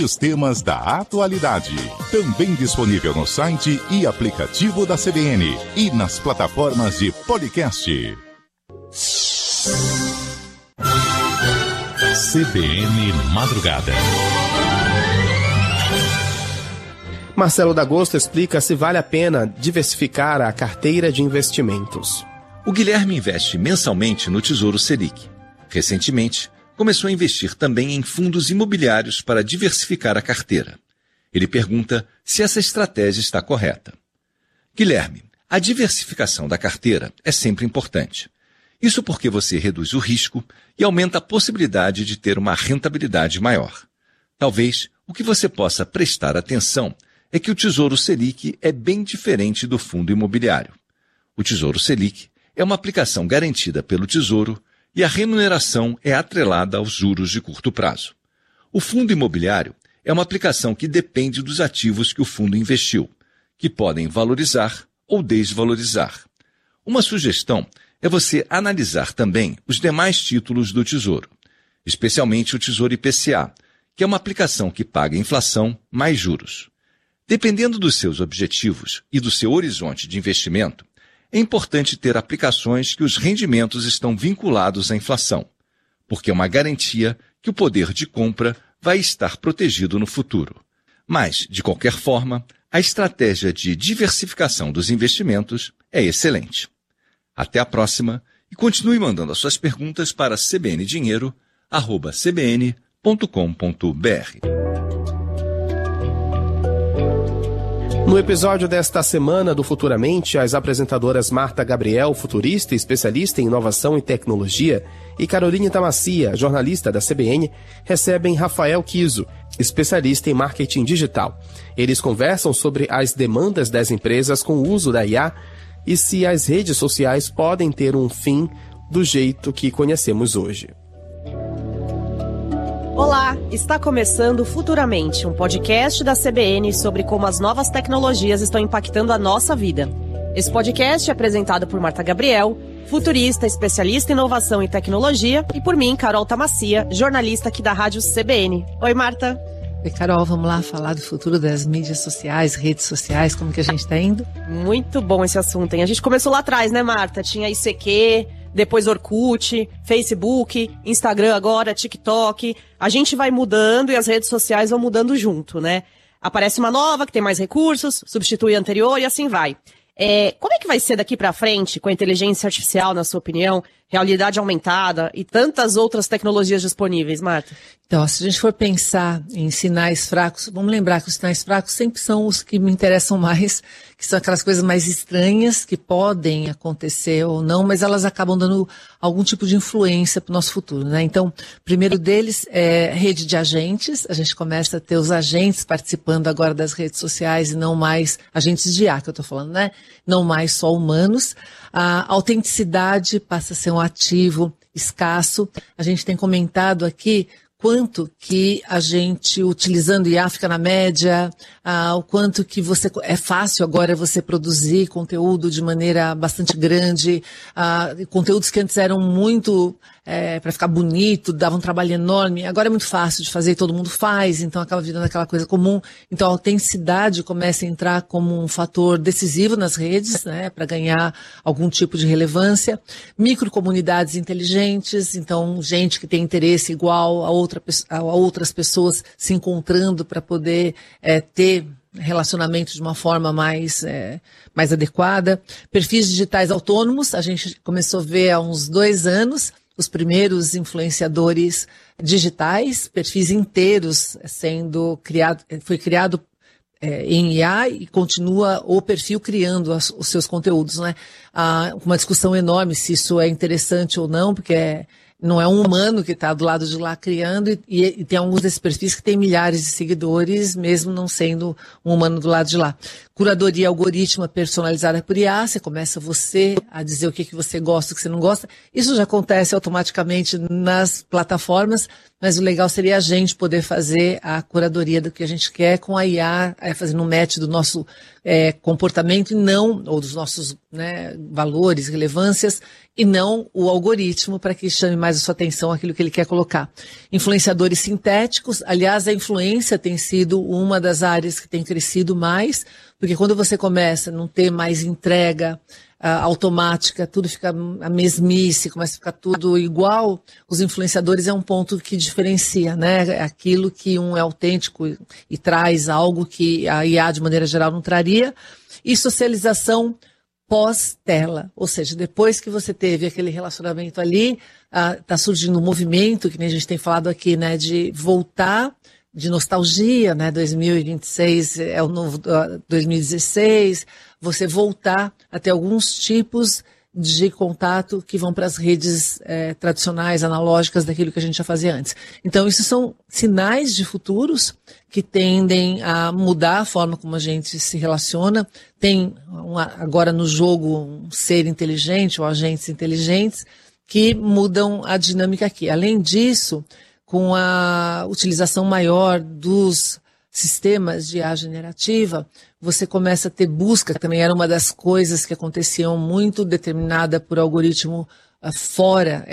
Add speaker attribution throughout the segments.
Speaker 1: Os temas da atualidade. Também disponível no site e aplicativo da CBN e nas plataformas de podcast. CBN Madrugada.
Speaker 2: Marcelo D'Agosto explica se vale a pena diversificar a carteira de investimentos.
Speaker 3: O Guilherme investe mensalmente no Tesouro Selic. Recentemente, começou a investir também em fundos imobiliários para diversificar a carteira. Ele pergunta se essa estratégia está correta. Guilherme, a diversificação da carteira é sempre importante. Isso porque você reduz o risco e aumenta a possibilidade de ter uma rentabilidade maior. Talvez o que você possa prestar atenção é que o Tesouro Selic é bem diferente do fundo imobiliário. O Tesouro Selic é uma aplicação garantida pelo Tesouro e a remuneração é atrelada aos juros de curto prazo. O fundo imobiliário é uma aplicação que depende dos ativos que o fundo investiu, que podem valorizar ou desvalorizar. Uma sugestão é você analisar também os demais títulos do Tesouro, especialmente o Tesouro IPCA, que é uma aplicação que paga inflação mais juros. Dependendo dos seus objetivos e do seu horizonte de investimento, é importante ter aplicações que os rendimentos estão vinculados à inflação, porque é uma garantia que o poder de compra vai estar protegido no futuro. Mas, de qualquer forma, a estratégia de diversificação dos investimentos é excelente. Até a próxima e continue mandando as suas perguntas para cbndinheiro@cbn.com.br.
Speaker 2: No episódio desta semana do Futuramente, as apresentadoras Marta Gabriel, futurista e especialista em inovação e tecnologia, e Caroline Tamassia, jornalista da CBN, recebem Rafael Kiso, especialista em marketing digital. Eles conversam sobre as demandas das empresas com o uso da IA e se as redes sociais podem ter um fim do jeito que conhecemos hoje.
Speaker 4: Olá, está começando Futuramente, um podcast da CBN sobre como as novas tecnologias estão impactando a nossa vida. Esse podcast é apresentado por Marta Gabriel, futurista, especialista em inovação e tecnologia, e por mim, Carol Tamassia, jornalista aqui da Rádio CBN. Oi, Marta.
Speaker 5: Oi, Carol, vamos lá falar do futuro das mídias sociais, redes sociais, como que a gente está indo?
Speaker 4: Muito bom esse assunto, hein? A gente começou lá atrás, né, Marta? Tinha ICQ, depois Orkut, Facebook, Instagram agora, TikTok. A gente vai mudando e as redes sociais vão mudando junto, né? Aparece uma nova que tem mais recursos, substitui a anterior e assim vai. Como é que vai ser daqui pra frente com a inteligência artificial, na sua opinião, realidade aumentada e tantas outras tecnologias disponíveis, Marta?
Speaker 5: Então, se a gente for pensar em sinais fracos, vamos lembrar que os sinais fracos sempre são os que me interessam mais, que são aquelas coisas mais estranhas que podem acontecer ou não, mas elas acabam dando algum tipo de influência para o nosso futuro, né? Então, o primeiro deles é rede de agentes. A gente começa a ter os agentes participando agora das redes sociais e não mais agentes de IA, que eu estou falando, né? Não mais só humanos. A autenticidade passa a ser um ativo escasso. A gente tem comentado aqui quanto que a gente, utilizando IA, fica na média, o quanto que é fácil agora você produzir conteúdo de maneira bastante grande, conteúdos que antes eram muito para ficar bonito, davam um trabalho enorme, agora é muito fácil de fazer e todo mundo faz, então acaba virando aquela coisa comum. Então a autenticidade começa a entrar como um fator decisivo nas redes, né, para ganhar algum tipo de relevância. Microcomunidades inteligentes, então gente que tem interesse igual a outras pessoas se encontrando para poder ter relacionamento de uma forma mais adequada. Perfis digitais autônomos, a gente começou a ver há uns 2 anos os primeiros influenciadores digitais, perfis inteiros sendo criado, foi criado em IA e continua o perfil criando os seus conteúdos, né? Uma discussão enorme se isso é interessante ou não, porque não é um humano que está do lado de lá criando e tem alguns desses perfis que têm milhares de seguidores, mesmo não sendo um humano do lado de lá. curadoria algoritma personalizada por IA, você começa você a dizer o que você gosta, o que você não gosta. Isso já acontece automaticamente nas plataformas, mas o legal seria a gente poder fazer a curadoria do que a gente quer com a IA, fazendo um match do nosso comportamento e não, ou dos nossos, né, valores, relevâncias, e não o algoritmo para que chame mais a sua atenção aquilo que ele quer colocar. Influenciadores sintéticos, aliás, a influência tem sido uma das áreas que tem crescido mais, porque quando você começa a não ter mais entrega automática, tudo fica a mesmice, começa a ficar tudo igual, os influenciadores é um ponto que diferencia, né? Aquilo que um é autêntico e traz algo que a IA, de maneira geral, não traria. E socialização pós-tela, ou seja, depois que você teve aquele relacionamento ali, está surgindo um movimento, que nem a gente tem falado aqui, né, de voltar, de nostalgia, né, 2026 é o novo 2016, você voltar a ter alguns tipos de contato que vão para as redes tradicionais, analógicas, daquilo que a gente já fazia antes. Então, isso são sinais de futuros que tendem a mudar a forma como a gente se relaciona. Tem agora no jogo um ser inteligente ou agentes inteligentes que mudam a dinâmica aqui. Além disso, com a utilização maior dos sistemas de IA generativa, você começa a ter busca, também era uma das coisas que aconteciam muito determinada por algoritmo fora,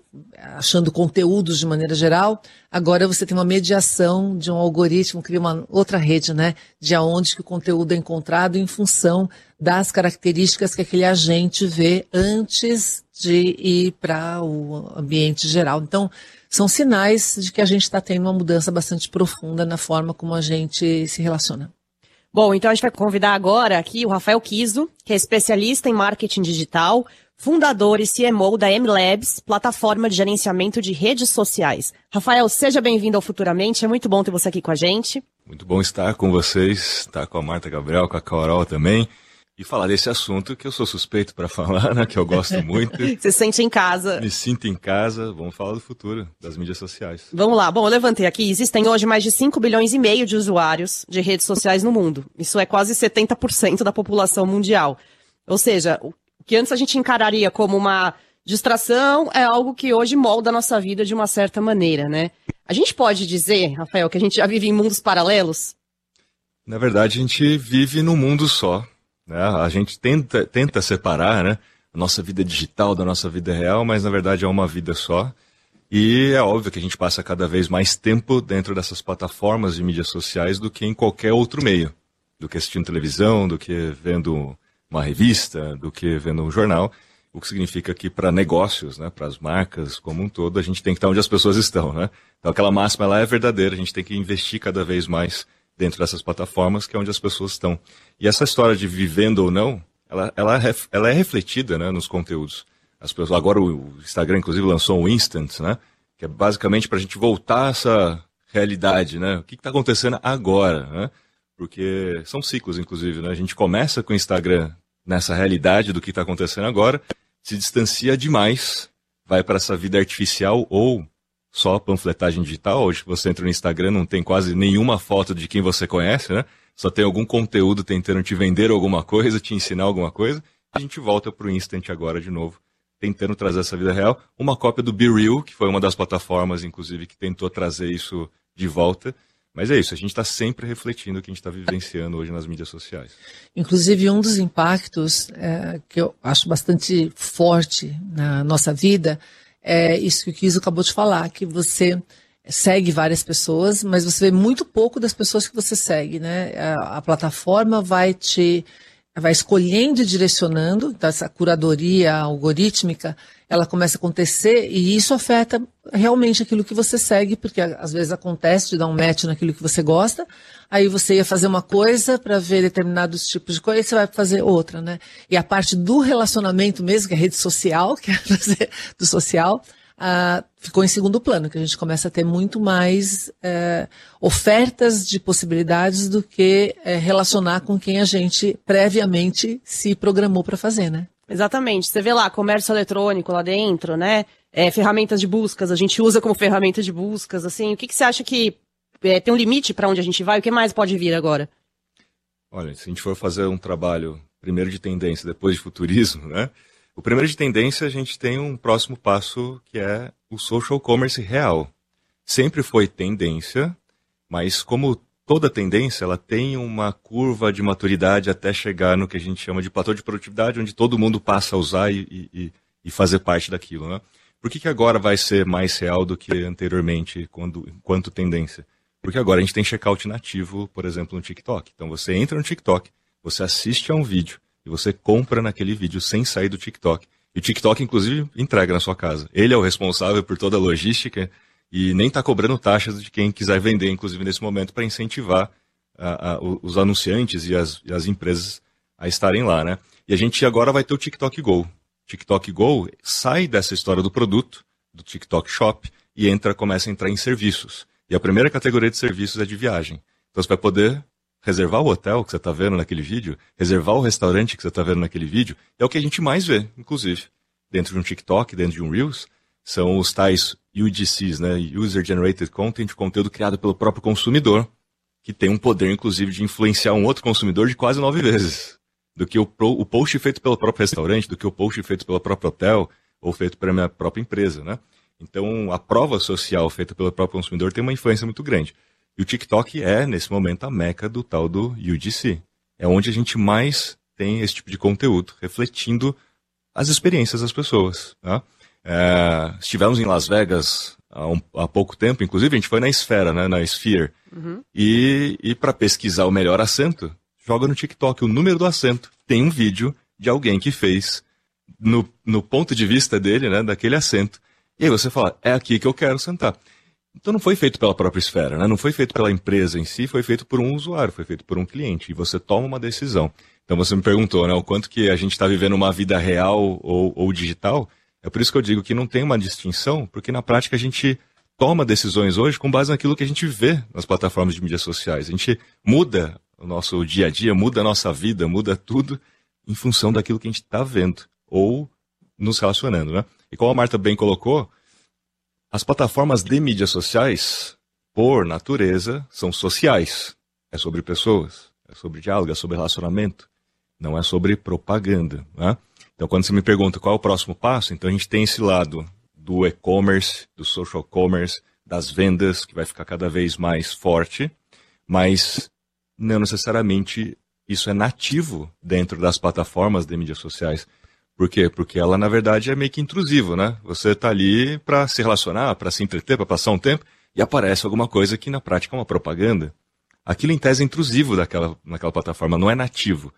Speaker 5: achando conteúdos de maneira geral. Agora você tem uma mediação de um algoritmo, cria uma outra rede, né, de aonde que o conteúdo é encontrado em função das características que aquele agente vê antes de ir para o ambiente geral. Então, são sinais de que a gente está tendo uma mudança bastante profunda na forma como a gente se relaciona.
Speaker 4: Bom, então a gente vai convidar agora aqui o Rafael Kiso, que é especialista em marketing digital, fundador e CMO da M-Labs, plataforma de gerenciamento de redes sociais. Rafael, seja bem-vindo ao Futuramente, é muito bom ter você aqui com a gente.
Speaker 6: Muito bom estar com vocês, estar com a Marta Gabriel, com a Carol também. E falar desse assunto que eu sou suspeito para falar, né, que eu gosto muito.
Speaker 4: Você se sente em casa.
Speaker 6: Me sinto em casa. Vamos falar do futuro das mídias sociais.
Speaker 4: Vamos lá. Bom, eu levantei aqui. Existem hoje mais de 5 bilhões e meio de usuários de redes sociais no mundo. Isso é quase 70% da população mundial. Ou seja, o que antes a gente encararia como uma distração é algo que hoje molda a nossa vida de uma certa maneira, né? A gente pode dizer, Rafael, que a gente já vive em mundos paralelos?
Speaker 6: Na verdade, a gente vive num mundo só. A gente tenta separar, né, a nossa vida digital da nossa vida real, mas na verdade é uma vida só. E é óbvio que a gente passa cada vez mais tempo dentro dessas plataformas de mídias sociais do que em qualquer outro meio. Do que assistindo televisão, do que vendo uma revista, do que vendo um jornal. O que significa que para negócios, né, para as marcas como um todo, a gente tem que estar onde as pessoas estão, né? Então aquela máxima lá é verdadeira, a gente tem que investir cada vez mais dentro dessas plataformas, que é onde as pessoas estão. E essa história de vivendo ou não, ela é refletida, né, nos conteúdos. As pessoas, agora o Instagram, inclusive, lançou um Instant, né, que é basicamente para a gente voltar a essa realidade, né? O que está acontecendo agora, né? Porque são ciclos, inclusive, né? A gente começa com o Instagram nessa realidade do que está acontecendo agora, se distancia demais, vai para essa vida artificial ou só panfletagem digital. Hoje você entra no Instagram, não tem quase nenhuma foto de quem você conhece, né? Só tem algum conteúdo tentando te vender alguma coisa, te ensinar alguma coisa. A gente volta pro Instant agora de novo, tentando trazer essa vida real. Uma cópia do BeReal, que foi uma das plataformas, inclusive, que tentou trazer isso de volta. Mas é isso, a gente está sempre refletindo o que a gente está vivenciando hoje nas mídias sociais.
Speaker 5: Inclusive, um dos impactos que eu acho bastante forte na nossa vida é isso que o Kiso acabou de falar, que você segue várias pessoas, mas você vê muito pouco das pessoas que você segue, né? A plataforma vai escolhendo e direcionando, então essa curadoria algorítmica, ela começa a acontecer e isso afeta realmente aquilo que você segue, porque às vezes acontece de dar um match naquilo que você gosta, aí você ia fazer uma coisa para ver determinados tipos de coisa e você vai fazer outra, né? E a parte do relacionamento mesmo, que é a rede social, que é do social, ficou em segundo plano, que a gente começa a ter muito mais ofertas de possibilidades do que relacionar com quem a gente previamente se programou para fazer, né?
Speaker 4: Exatamente. Você vê lá, comércio eletrônico lá dentro, né? Ferramentas de buscas, a gente usa como ferramenta de buscas, assim. O que você acha que tem um limite para onde a gente vai? O que mais pode vir agora?
Speaker 6: Olha, se a gente for fazer um trabalho primeiro de tendência, depois de futurismo, né? O primeiro de tendência, a gente tem um próximo passo que é o social commerce real. Sempre foi tendência, mas como toda tendência, ela tem uma curva de maturidade até chegar no que a gente chama de platô de produtividade, onde todo mundo passa a usar e fazer parte daquilo, né? Por que agora vai ser mais real do que anteriormente, enquanto tendência? Porque agora a gente tem checkout nativo, por exemplo, no TikTok. Então você entra no TikTok, você assiste a um vídeo e você compra naquele vídeo sem sair do TikTok. E o TikTok, inclusive, entrega na sua casa. Ele é o responsável por toda a logística e nem está cobrando taxas de quem quiser vender, inclusive nesse momento, para incentivar os anunciantes e as empresas a estarem lá, né? E a gente agora vai ter o TikTok Go. TikTok Go sai dessa história do produto, do TikTok Shop, e começa a entrar em serviços. E a primeira categoria de serviços é de viagem. Então você vai poder reservar o hotel que você está vendo naquele vídeo, reservar o restaurante que você está vendo naquele vídeo. É o que a gente mais vê, inclusive, dentro de um TikTok, dentro de um Reels, são os tais UGCs, né? User Generated Content, conteúdo criado pelo próprio consumidor, que tem um poder, inclusive, de influenciar um outro consumidor de quase 9 vezes. Do que o post feito pelo próprio restaurante, do que o post feito pelo próprio hotel, ou feito pela minha própria empresa, né? Então, a prova social feita pelo próprio consumidor tem uma influência muito grande. E o TikTok é, nesse momento, a meca do tal do UGC. É onde a gente mais tem esse tipo de conteúdo, refletindo as experiências das pessoas, né? Estivemos em Las Vegas há pouco tempo, inclusive a gente foi na Esfera, né, na Sphere, e para pesquisar o melhor assento, joga no TikTok o número do assento, tem um vídeo de alguém que fez no ponto de vista dele, né, daquele assento, e aí você fala, é aqui que eu quero sentar. Então não foi feito pela própria Esfera, né, não foi feito pela empresa em si, foi feito por um usuário, foi feito por um cliente, e você toma uma decisão. Então você me perguntou, né, o quanto que a gente está vivendo uma vida real ou digital. É por isso que eu digo que não tem uma distinção, porque na prática a gente toma decisões hoje com base naquilo que a gente vê nas plataformas de mídias sociais. A gente muda o nosso dia a dia, muda a nossa vida, muda tudo em função daquilo que a gente está vendo ou nos relacionando, né? E como a Marta bem colocou, as plataformas de mídias sociais, por natureza, são sociais. É sobre pessoas, é sobre diálogo, é sobre relacionamento, não é sobre propaganda, né? Então, quando você me pergunta qual é o próximo passo, então a gente tem esse lado do e-commerce, do social commerce, das vendas, que vai ficar cada vez mais forte, mas não necessariamente isso é nativo dentro das plataformas de mídias sociais. Por quê? Porque ela, na verdade, é meio que intrusivo, né? Você está ali para se relacionar, para se entreter, para passar um tempo, e aparece alguma coisa que na prática é uma propaganda. Aquilo em tese é intrusivo naquela plataforma, não é nativo.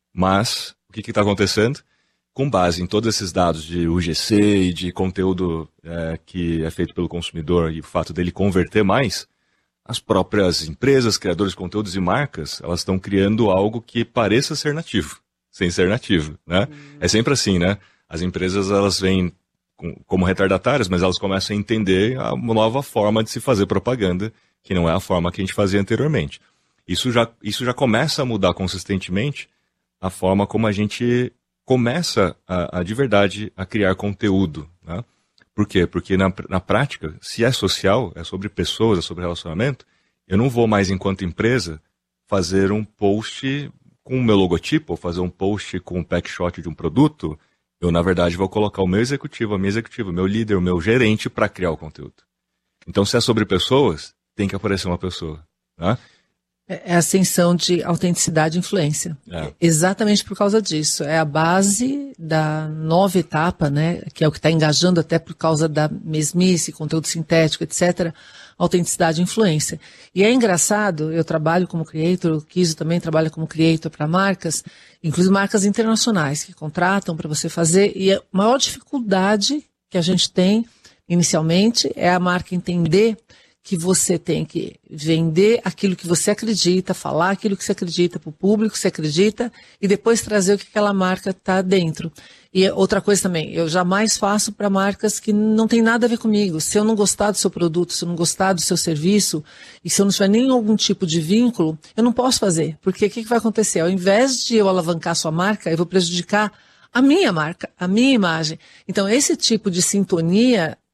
Speaker 6: Mas, o que está acontecendo? Com base em todos esses dados de UGC e de conteúdo que é feito pelo consumidor e o fato dele converter mais, as próprias empresas, criadores de conteúdos e marcas, elas estão criando algo que pareça ser nativo, sem ser nativo, né? É sempre assim, né? As empresas, elas vêm como retardatárias, mas elas começam a entender uma nova forma de se fazer propaganda, que não é a forma que a gente fazia anteriormente. Isso já começa a mudar consistentemente a forma como a gente começa de verdade a criar conteúdo, né? Por quê? Porque na prática, se é social, é sobre pessoas, é sobre relacionamento, eu não vou mais, enquanto empresa, fazer um post com o meu logotipo, ou fazer um post com um packshot de um produto. Eu, na verdade, vou colocar o meu executivo, a minha executiva, o meu líder, o meu gerente para criar o conteúdo. Então, se é sobre pessoas, tem que aparecer uma pessoa, né?
Speaker 5: É a ascensão de autenticidade e influência. Exatamente por causa disso. É a base da nova etapa, né, que é o que está engajando até por causa da mesmice, conteúdo sintético, etc. Autenticidade e influência. E é engraçado, eu trabalho como creator, o Kiso também trabalha como creator para marcas, inclusive marcas internacionais que contratam para você fazer. E a maior dificuldade que a gente tem inicialmente é a marca entender que você tem que vender aquilo que você acredita, falar aquilo que você acredita para o público que você acredita e depois trazer o que aquela marca está dentro. E outra coisa também, eu jamais faço para marcas que não tem nada a ver comigo. Se eu não gostar do seu produto, se eu não gostar do seu serviço e se eu não tiver nem algum tipo de vínculo, eu não posso fazer. Porque o que vai acontecer? Ao invés de eu alavancar a sua marca, eu vou prejudicar a minha marca, a minha imagem. Então, esse tipo de sintonia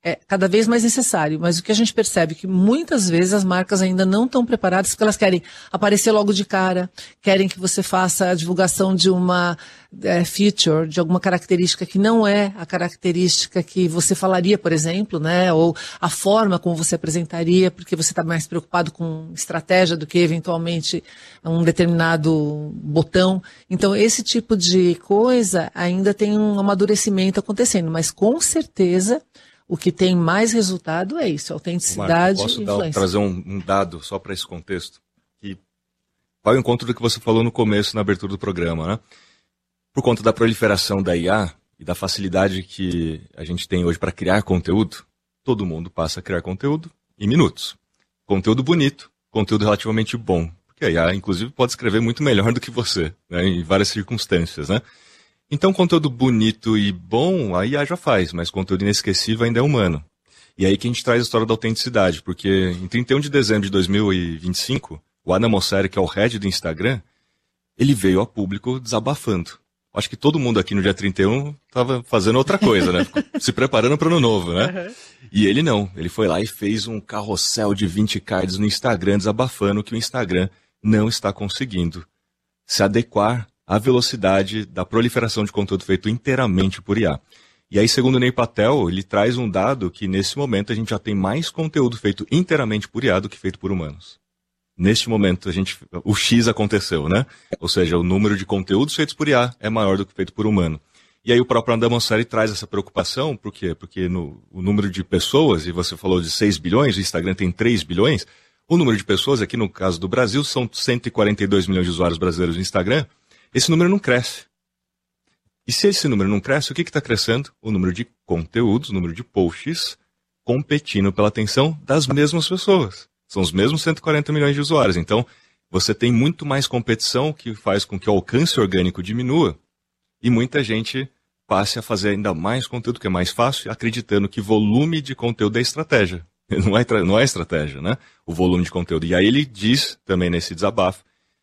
Speaker 5: é cada vez mais necessário, mas o que a gente percebe é que muitas vezes as marcas ainda não estão preparadas porque elas querem aparecer logo de cara, querem que você faça a divulgação de uma feature, de alguma característica que não é a característica que você falaria, por exemplo, né? Ou a forma como você apresentaria, porque você está mais preocupado com estratégia do que eventualmente um determinado botão. Então, esse tipo de coisa ainda tem um amadurecimento acontecendo, mas com certeza o que tem mais resultado é isso, autenticidade e influência.
Speaker 6: Posso trazer um dado só para esse contexto? Que vai ao encontro do que você falou no começo, na abertura do programa, né? Por conta da proliferação da IA e da facilidade que a gente tem hoje para criar conteúdo, todo mundo passa a criar conteúdo em minutos. Conteúdo bonito, conteúdo relativamente bom. Porque a IA, inclusive, pode escrever muito melhor do que você, né, em várias circunstâncias, né? Então, conteúdo bonito e bom, a IA já faz, mas conteúdo inesquecível ainda é humano. E aí que a gente traz a história da autenticidade, porque em 31 de dezembro de 2025, o Adam Mosseri, que é o head do Instagram, ele veio a público desabafando. Acho que todo mundo aqui no dia 31 estava fazendo outra coisa, né? Se preparando para o ano novo, né? Uhum. E ele não. Ele foi lá e fez um carrossel de 20 cards no Instagram, desabafando que o Instagram não está conseguindo se adequar à velocidade da proliferação de conteúdo feito inteiramente por IA. E aí, segundo o Ney Patel, ele traz um dado que, nesse momento, a gente já tem mais conteúdo feito inteiramente por IA do que feito por humanos. Neste momento, o X aconteceu, né? Ou seja, o número de conteúdos feitos por IA é maior do que feito por humano. E aí o próprio Adam Mosseri traz essa preocupação, por quê? Porque o número de pessoas, e você falou de 6 bilhões, o Instagram tem 3 bilhões, o número de pessoas, aqui no caso do Brasil, são 142 milhões de usuários brasileiros no Instagram, esse número não cresce. E se esse número não cresce, o que está crescendo? O número de conteúdos, o número de posts competindo pela atenção das mesmas pessoas. São os mesmos 140 milhões de usuários. Então, você tem muito mais competição, que faz com que o alcance orgânico diminua e muita gente passe a fazer ainda mais conteúdo, que é mais fácil, acreditando que volume de conteúdo é estratégia. Não é estratégia, né? O volume de conteúdo. E aí ele diz, também nesse desabafo,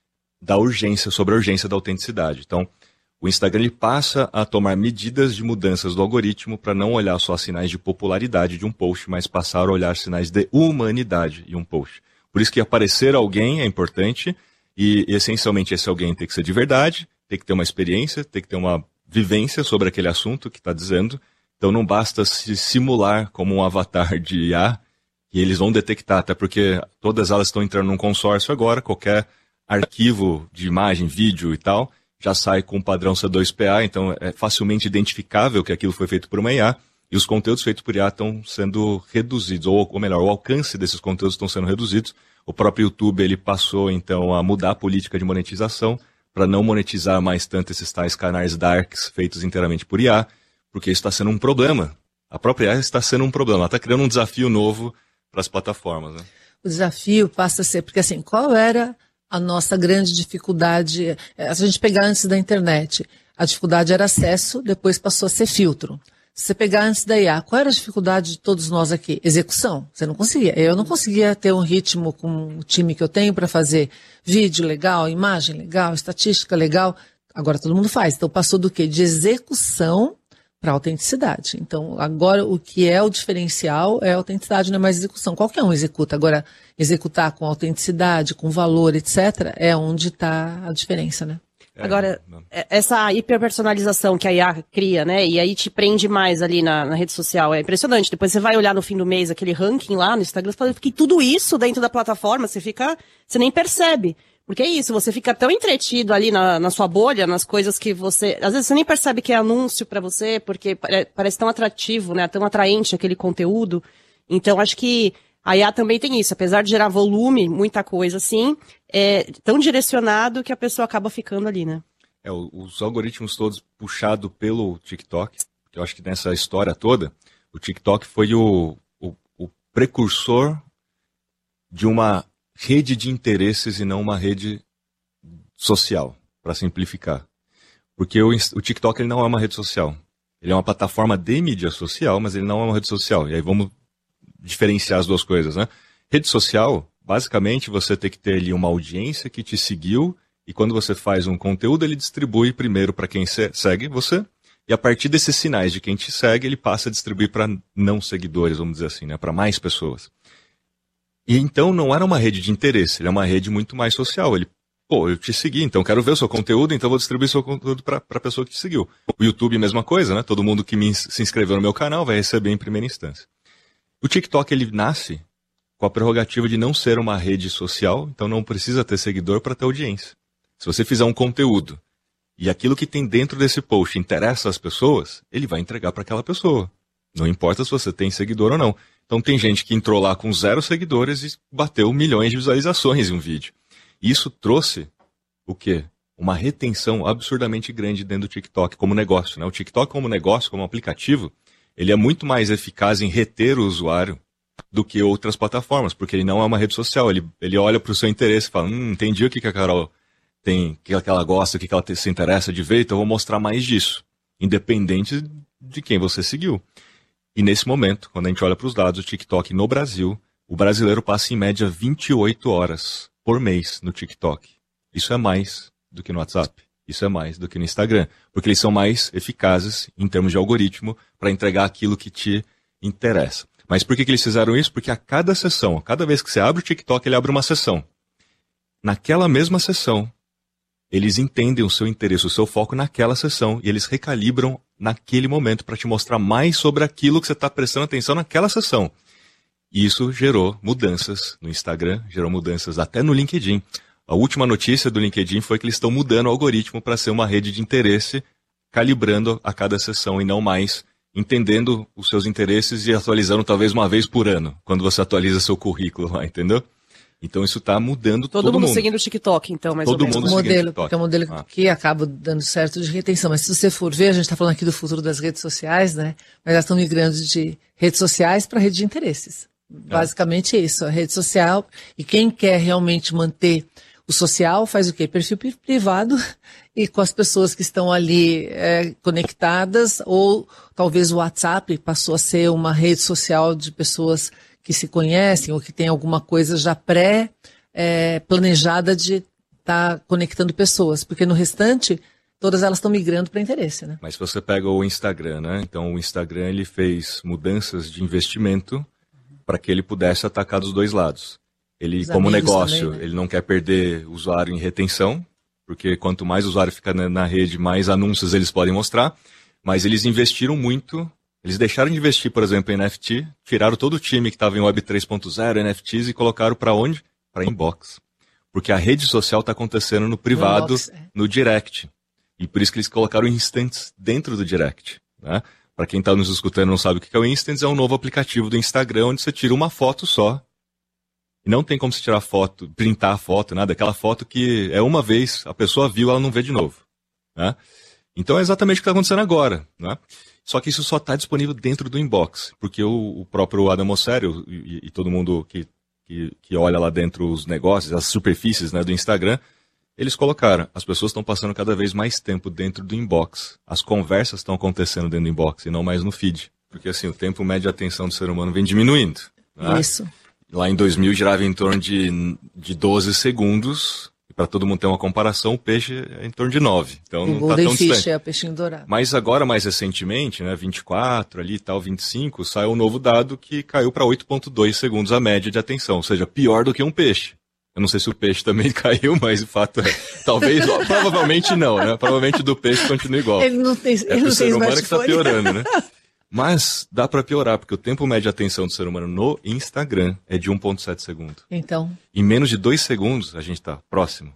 Speaker 6: da urgência, sobre a urgência da autenticidade. Então, o Instagram ele passa a tomar medidas de mudanças do algoritmo para não olhar só sinais de popularidade de um post, mas passar a olhar sinais de humanidade em um post. Por isso que aparecer alguém é importante e essencialmente esse alguém tem que ser de verdade, tem que ter uma experiência, tem que ter uma vivência sobre aquele assunto que está dizendo. Então não basta se simular como um avatar de IA e eles vão detectar, até porque todas elas estão entrando num consórcio agora, qualquer arquivo de imagem, vídeo e tal, já sai com o padrão C2PA, então é facilmente identificável que aquilo foi feito por uma IA, e os conteúdos feitos por IA estão sendo reduzidos, ou melhor, o alcance desses conteúdos estão sendo reduzidos. O próprio YouTube ele passou, então, a mudar a política de monetização, para não monetizar mais tanto esses tais canais darks feitos inteiramente por IA, porque isso está sendo um problema. A própria IA está sendo um problema, ela está criando um desafio novo para as plataformas, né?
Speaker 5: O desafio passa a ser, porque assim, qual era a nossa grande dificuldade? Se a gente pegar antes da internet, a dificuldade era acesso, depois passou a ser filtro. Se você pegar antes da IA, qual era a dificuldade de todos nós aqui? Execução. Você não conseguia. Eu não conseguia ter um ritmo com o time que eu tenho para fazer vídeo legal, imagem legal, estatística legal. Agora todo mundo faz. Então passou do quê? De execução para autenticidade. Então, agora o que é o diferencial é a autenticidade, não é mais execução. Qualquer um executa. Agora, executar com autenticidade, com valor, etc., é onde está a diferença, né?
Speaker 4: Agora, essa hiperpersonalização que a IA cria, né? E aí te prende mais ali na rede social. É impressionante. Depois você vai olhar no fim do mês aquele ranking lá no Instagram, você fala que tudo isso dentro da plataforma, você nem percebe. Porque é isso, você fica tão entretido ali na sua bolha, nas coisas que você... Às vezes você nem percebe que é anúncio pra você, porque parece tão atrativo, né? Tão atraente aquele conteúdo. Então, acho que a IA também tem isso. Apesar de gerar volume, muita coisa assim, é tão direcionado que a pessoa acaba ficando ali, né?
Speaker 6: Os algoritmos todos puxados pelo TikTok, que eu acho que nessa história toda, o TikTok foi o precursor de uma rede de interesses e não uma rede social, para simplificar. Porque o TikTok ele não é uma rede social. Ele é uma plataforma de mídia social, mas ele não é uma rede social. E aí vamos diferenciar as duas coisas, né? Rede social, basicamente, você tem que ter ali uma audiência que te seguiu e quando você faz um conteúdo, ele distribui primeiro para quem segue você E a partir desses sinais de quem te segue, ele passa a distribuir para não seguidores, vamos dizer assim, né? Para mais pessoas. E então não era uma rede de interesse, ele é uma rede muito mais social. Ele, eu te segui, então quero ver o seu conteúdo, então vou distribuir seu conteúdo para a pessoa que te seguiu. O YouTube, mesma coisa, né? Todo mundo que se inscreveu no meu canal vai receber em primeira instância. O TikTok, ele nasce com a prerrogativa de não ser uma rede social, então não precisa ter seguidor para ter audiência. Se você fizer um conteúdo e aquilo que tem dentro desse post interessa às pessoas, ele vai entregar para aquela pessoa. Não importa se você tem seguidor ou não. Então tem gente que entrou lá com 0 seguidores e bateu milhões de visualizações em um vídeo. Isso trouxe o quê? Uma retenção absurdamente grande dentro do TikTok como negócio, né? O TikTok como negócio, como aplicativo, ele é muito mais eficaz em reter o usuário do que outras plataformas, porque ele não é uma rede social. Ele olha para o seu interesse e fala, entendi o que a Carol tem, o que ela gosta, o que ela se interessa de ver, então eu vou mostrar mais disso, independente de quem você seguiu. E nesse momento, quando a gente olha para os dados, o TikTok no Brasil, o brasileiro passa em média 28 horas por mês no TikTok. Isso é mais do que no WhatsApp. Isso é mais do que no Instagram. Porque eles são mais eficazes em termos de algoritmo para entregar aquilo que te interessa. Mas por que eles fizeram isso? Porque a cada sessão, cada vez que você abre o TikTok, ele abre uma sessão. Naquela mesma sessão, eles entendem o seu interesse, o seu foco naquela sessão e eles recalibram naquele momento para te mostrar mais sobre aquilo que você está prestando atenção naquela sessão. E isso gerou mudanças no Instagram, gerou mudanças até no LinkedIn. A última notícia do LinkedIn foi que eles estão mudando o algoritmo para ser uma rede de interesse, calibrando a cada sessão e não mais entendendo os seus interesses e atualizando talvez uma vez por ano, quando você atualiza seu currículo lá, entendeu? Então isso está mudando todo mundo.
Speaker 4: Seguindo o TikTok, então, mais
Speaker 6: todo
Speaker 4: ou menos.
Speaker 6: Mundo
Speaker 5: o modelo,
Speaker 6: TikTok.
Speaker 5: porque é um modelo que acaba dando certo de retenção. Mas se você for ver, a gente está falando aqui do futuro das redes sociais, né? Mas elas estão migrando de redes sociais para rede de interesses. Basicamente isso, a rede social. E quem quer realmente manter o social faz o quê? Perfil privado e com as pessoas que estão ali conectadas, ou talvez o WhatsApp passou a ser uma rede social de pessoas que se conhecem ou que tem alguma coisa já planejada de estar conectando pessoas, porque no restante todas elas estão migrando para interesse, né?
Speaker 6: Mas se você pega o Instagram, né? Então o Instagram ele fez mudanças de investimento para que ele pudesse atacar dos dois lados. Ele, como negócio, também, né? Ele não quer perder usuário em retenção, porque quanto mais usuário fica na rede, mais anúncios eles podem mostrar, mas eles investiram muito. Eles deixaram de investir, por exemplo, em NFT, tiraram todo o time que estava em Web 3.0, NFTs, e colocaram para onde? Para inbox. Porque a rede social está acontecendo no privado, no direct. E por isso que eles colocaram instants dentro do direct. Né? Para quem está nos escutando e não sabe o que é o Instants, é um novo aplicativo do Instagram, onde você tira uma foto só. E não tem como você tirar foto, printar a foto, nada. Aquela foto que é uma vez, a pessoa viu, ela não vê de novo. Né? Então é exatamente o que está acontecendo agora. Né? Só que isso só está disponível dentro do inbox, porque o próprio Adam Mosseri e todo mundo que olha lá dentro os negócios, as superfícies, né, do Instagram, eles colocaram, as pessoas estão passando cada vez mais tempo dentro do inbox. As conversas estão acontecendo dentro do inbox e não mais no feed. Porque assim, o tempo médio de atenção do ser humano vem diminuindo. Né?
Speaker 5: Isso.
Speaker 6: Lá em 2000 girava em torno de 12 segundos. Para todo mundo ter uma comparação, o peixe é em torno de 9. Então não está tão distante.
Speaker 5: É o peixinho dourado.
Speaker 6: Mas agora, mais recentemente, né, 24 ali e tal, 25, saiu um novo dado que caiu para 8,2 segundos a média de atenção. Ou seja, pior do que um peixe. Eu não sei se o peixe também caiu, mas o fato é, talvez, provavelmente não, né? Provavelmente do peixe continua igual.
Speaker 5: Ele não tem,
Speaker 6: é o ser humano que está piorando, né? Mas dá para piorar, porque o tempo médio de atenção do ser humano no Instagram é de 1,7 segundos.
Speaker 5: Então.
Speaker 6: Em menos de 2 segundos, a gente está próximo.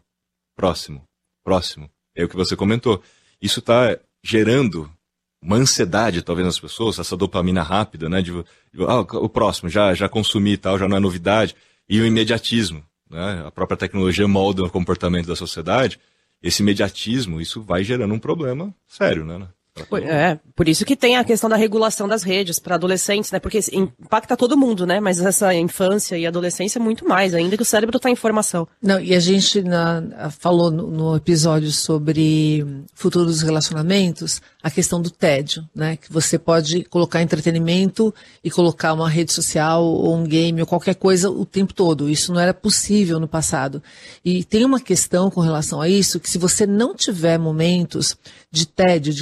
Speaker 6: É o que você comentou. Isso está gerando uma ansiedade, talvez, nas pessoas, essa dopamina rápida, né? O próximo, já consumi e tal, já não é novidade. E o imediatismo, né? A própria tecnologia molda o comportamento da sociedade. Esse imediatismo, isso vai gerando um problema sério, né?
Speaker 4: Por isso que tem a questão da regulação das redes para adolescentes, né? Porque impacta todo mundo, né? Mas essa infância e adolescência muito mais, ainda que o cérebro está em formação.
Speaker 5: Não, e a gente falou no episódio sobre futuro dos relacionamentos, a questão do tédio, né? Que você pode colocar entretenimento e colocar uma rede social ou um game ou qualquer coisa o tempo todo. Isso não era possível no passado. E tem uma questão com relação a isso, que se você não tiver momentos de tédio, de contato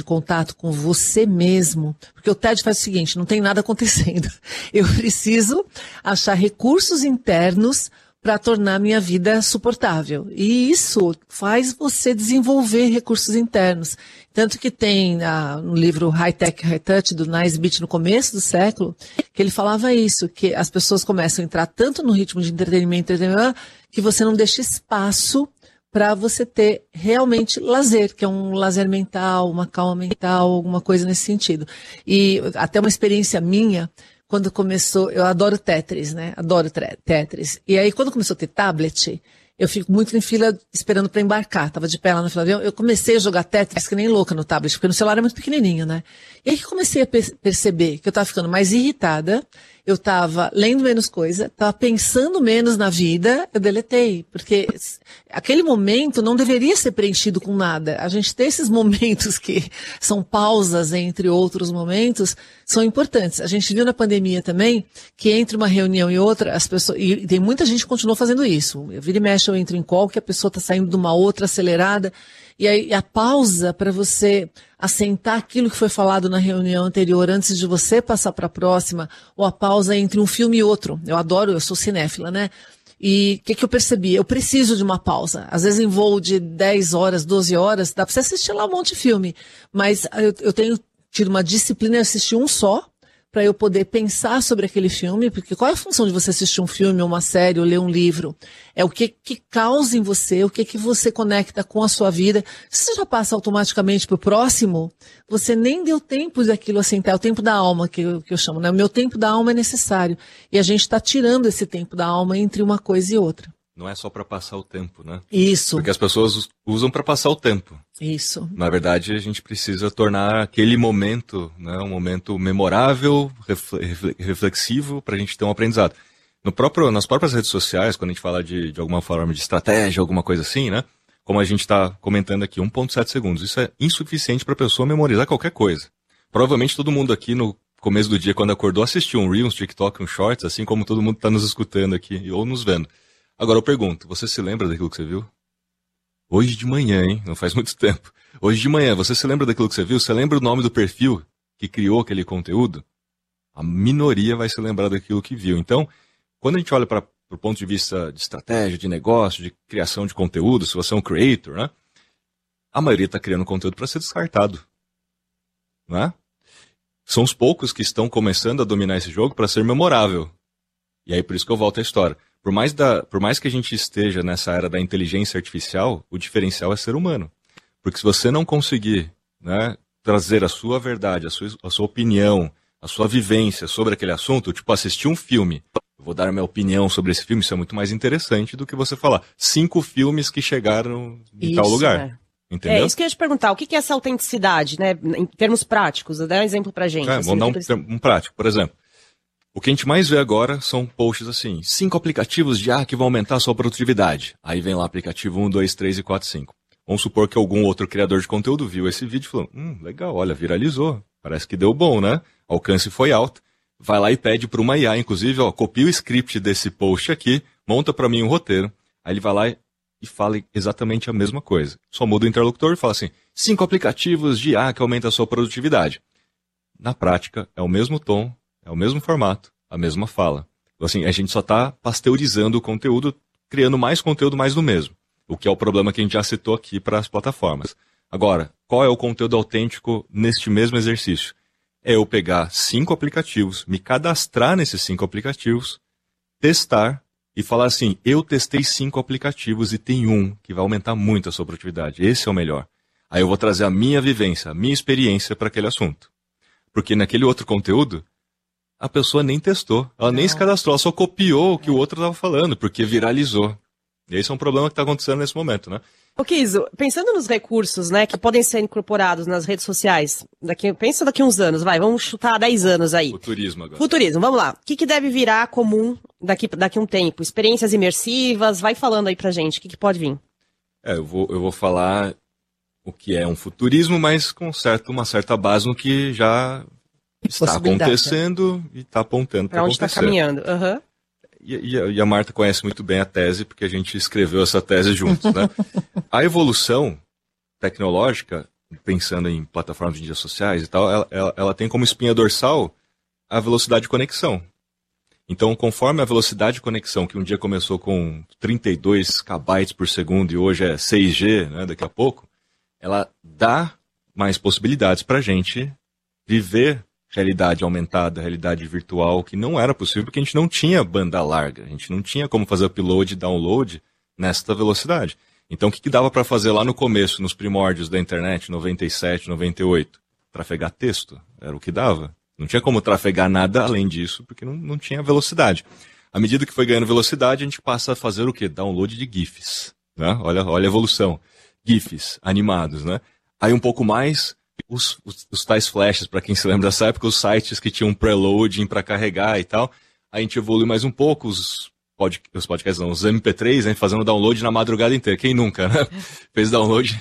Speaker 5: contato com você mesmo, porque o TED faz o seguinte, não tem nada acontecendo. Eu preciso achar recursos internos para tornar minha vida suportável. E isso faz você desenvolver recursos internos. Tanto que tem no livro High Tech, High Touch, do Naisbitt, no começo do século, que ele falava isso, que as pessoas começam a entrar tanto no ritmo de entretenimento, que você não deixa espaço para você ter realmente lazer, que é um lazer mental, uma calma mental, alguma coisa nesse sentido. E até uma experiência minha, quando começou, eu adoro Tetris, né? Adoro Tetris. E aí, quando começou a ter tablet, eu fico muito em fila esperando para embarcar. Tava de pé lá no fila do avião. Eu comecei a jogar Tetris que nem louca no tablet, porque no celular é muito pequenininho, né? E aí que comecei a perceber que eu tava ficando mais irritada, eu tava lendo menos coisa, tava pensando menos na vida, eu deletei. Porque aquele momento não deveria ser preenchido com nada. A gente ter esses momentos que são pausas entre outros momentos, são importantes. A gente viu na pandemia também que entre uma reunião e outra, as pessoas, e tem muita gente que continuou fazendo isso. Eu vira e mexe, eu entro em call, que a pessoa está saindo de uma outra acelerada, e aí a pausa para você assentar aquilo que foi falado na reunião anterior antes de você passar para a próxima, ou a pausa entre um filme e outro. Eu sou cinéfila, né? E o que eu percebi? Eu preciso de uma pausa. Às vezes em voo de 10 horas, 12 horas, dá para você assistir lá um monte de filme, mas eu tenho tido uma disciplina de assistir um só, para eu poder pensar sobre aquele filme, porque qual é a função de você assistir um filme, ou uma série, ou ler um livro? É o que causa em você, o que você conecta com a sua vida. Se você já passa automaticamente para o próximo, você nem deu tempo daquilo assentar, é o tempo da alma que eu chamo, né? O meu tempo da alma é necessário. E a gente está tirando esse tempo da alma entre uma coisa e outra.
Speaker 6: Não é só para passar o tempo, né?
Speaker 5: Isso.
Speaker 6: Porque as pessoas usam para passar o tempo.
Speaker 5: Isso.
Speaker 6: Na verdade, a gente precisa tornar aquele momento, né, um momento memorável, reflexivo, para a gente ter um aprendizado. Nas próprias redes sociais, quando a gente fala de alguma forma de estratégia, alguma coisa assim, né? Como a gente está comentando aqui, 1,7 segundos. Isso é insuficiente para a pessoa memorizar qualquer coisa. Provavelmente todo mundo aqui no começo do dia, quando acordou, assistiu um Reel, um TikTok, um Shorts, assim como todo mundo está nos escutando aqui ou nos vendo. Agora eu pergunto, você se lembra daquilo que você viu? Hoje de manhã, hein? Não faz muito tempo. Hoje de manhã, você se lembra daquilo que você viu? Você lembra o nome do perfil que criou aquele conteúdo? A minoria vai se lembrar daquilo que viu. Então, quando a gente olha para o ponto de vista de estratégia, de negócio, de criação de conteúdo, se você é um creator, né? A maioria está criando conteúdo para ser descartado. Né? São os poucos que estão começando a dominar esse jogo para ser memorável. E aí por isso que eu volto à história. Por mais que a gente esteja nessa era da inteligência artificial, o diferencial é ser humano. Porque se você não conseguir, né, trazer a sua verdade, a sua opinião, a sua vivência sobre aquele assunto, tipo assistir um filme, eu vou dar a minha opinião sobre esse filme, isso é muito mais interessante do que você falar 5 filmes que chegaram em tal lugar. Entendeu?
Speaker 4: É isso que eu ia te perguntar, o que é essa autenticidade, né, em termos práticos? Dá um exemplo pra gente.
Speaker 6: Assim, vamos dar um prático, por exemplo. O que a gente mais vê agora são posts assim, 5 aplicativos de IA que vão aumentar a sua produtividade. Aí vem lá aplicativo 1, 2, 3 e 4, 5. Vamos supor que algum outro criador de conteúdo viu esse vídeo e falou, legal, olha, viralizou. Parece que deu bom, né? Alcance foi alto. Vai lá e pede para uma IA, inclusive, copia o script desse post aqui, monta para mim um roteiro. Aí ele vai lá e fala exatamente a mesma coisa. Só muda o interlocutor e fala assim, 5 aplicativos de IA que aumentam a sua produtividade. Na prática, é o mesmo tom, é o mesmo formato, a mesma fala. Então, assim, a gente só está pasteurizando o conteúdo, criando mais conteúdo mais do mesmo. O que é o problema que a gente já citou aqui para as plataformas. Agora, qual é o conteúdo autêntico neste mesmo exercício? É eu pegar 5 aplicativos, me cadastrar nesses 5 aplicativos, testar e falar assim, eu testei 5 aplicativos e tem um que vai aumentar muito a sua produtividade. Esse é o melhor. Aí eu vou trazer a minha vivência, a minha experiência para aquele assunto. Porque naquele outro conteúdo, a pessoa nem testou, ela nem se cadastrou, ela só copiou o que o outro estava falando, porque viralizou. E esse é um problema que está acontecendo nesse momento, né?
Speaker 4: Ô Kiso, pensando nos recursos, né, que podem ser incorporados nas redes sociais, pensa daqui uns anos, vamos chutar 10 anos aí.
Speaker 6: Futurismo agora.
Speaker 4: Futurismo, vamos lá. O que deve virar comum daqui um tempo? Experiências imersivas, vai falando aí pra gente, o que pode vir?
Speaker 6: Eu vou falar o que é um futurismo, mas com uma certa base no que já está acontecendo e está apontando para acontecer.
Speaker 4: Para onde está caminhando. Uhum.
Speaker 6: E a Marta conhece muito bem a tese, porque a gente escreveu essa tese juntos, né? A evolução tecnológica, pensando em plataformas de mídias sociais e tal, ela tem como espinha dorsal a velocidade de conexão. Então, conforme a velocidade de conexão, que um dia começou com 32 KB por segundo e hoje é 6G, né, daqui a pouco, ela dá mais possibilidades para a gente viver realidade aumentada, realidade virtual, que não era possível porque a gente não tinha banda larga, a gente não tinha como fazer upload e download nesta velocidade. Então, o que dava para fazer lá no começo, nos primórdios da internet, 97, 98? Trafegar texto, era o que dava. Não tinha como trafegar nada além disso, porque não tinha velocidade. À medida que foi ganhando velocidade, a gente passa a fazer o quê? Download de GIFs. Né? Olha a evolução. GIFs animados, né? Aí um pouco mais, os tais flashes, para quem se lembra dessa época, os sites que tinham preloading para carregar e tal. Aí a gente evolui mais um pouco, os podcasts não, os MP3, né, fazendo download na madrugada inteira. Quem nunca, né? Fez download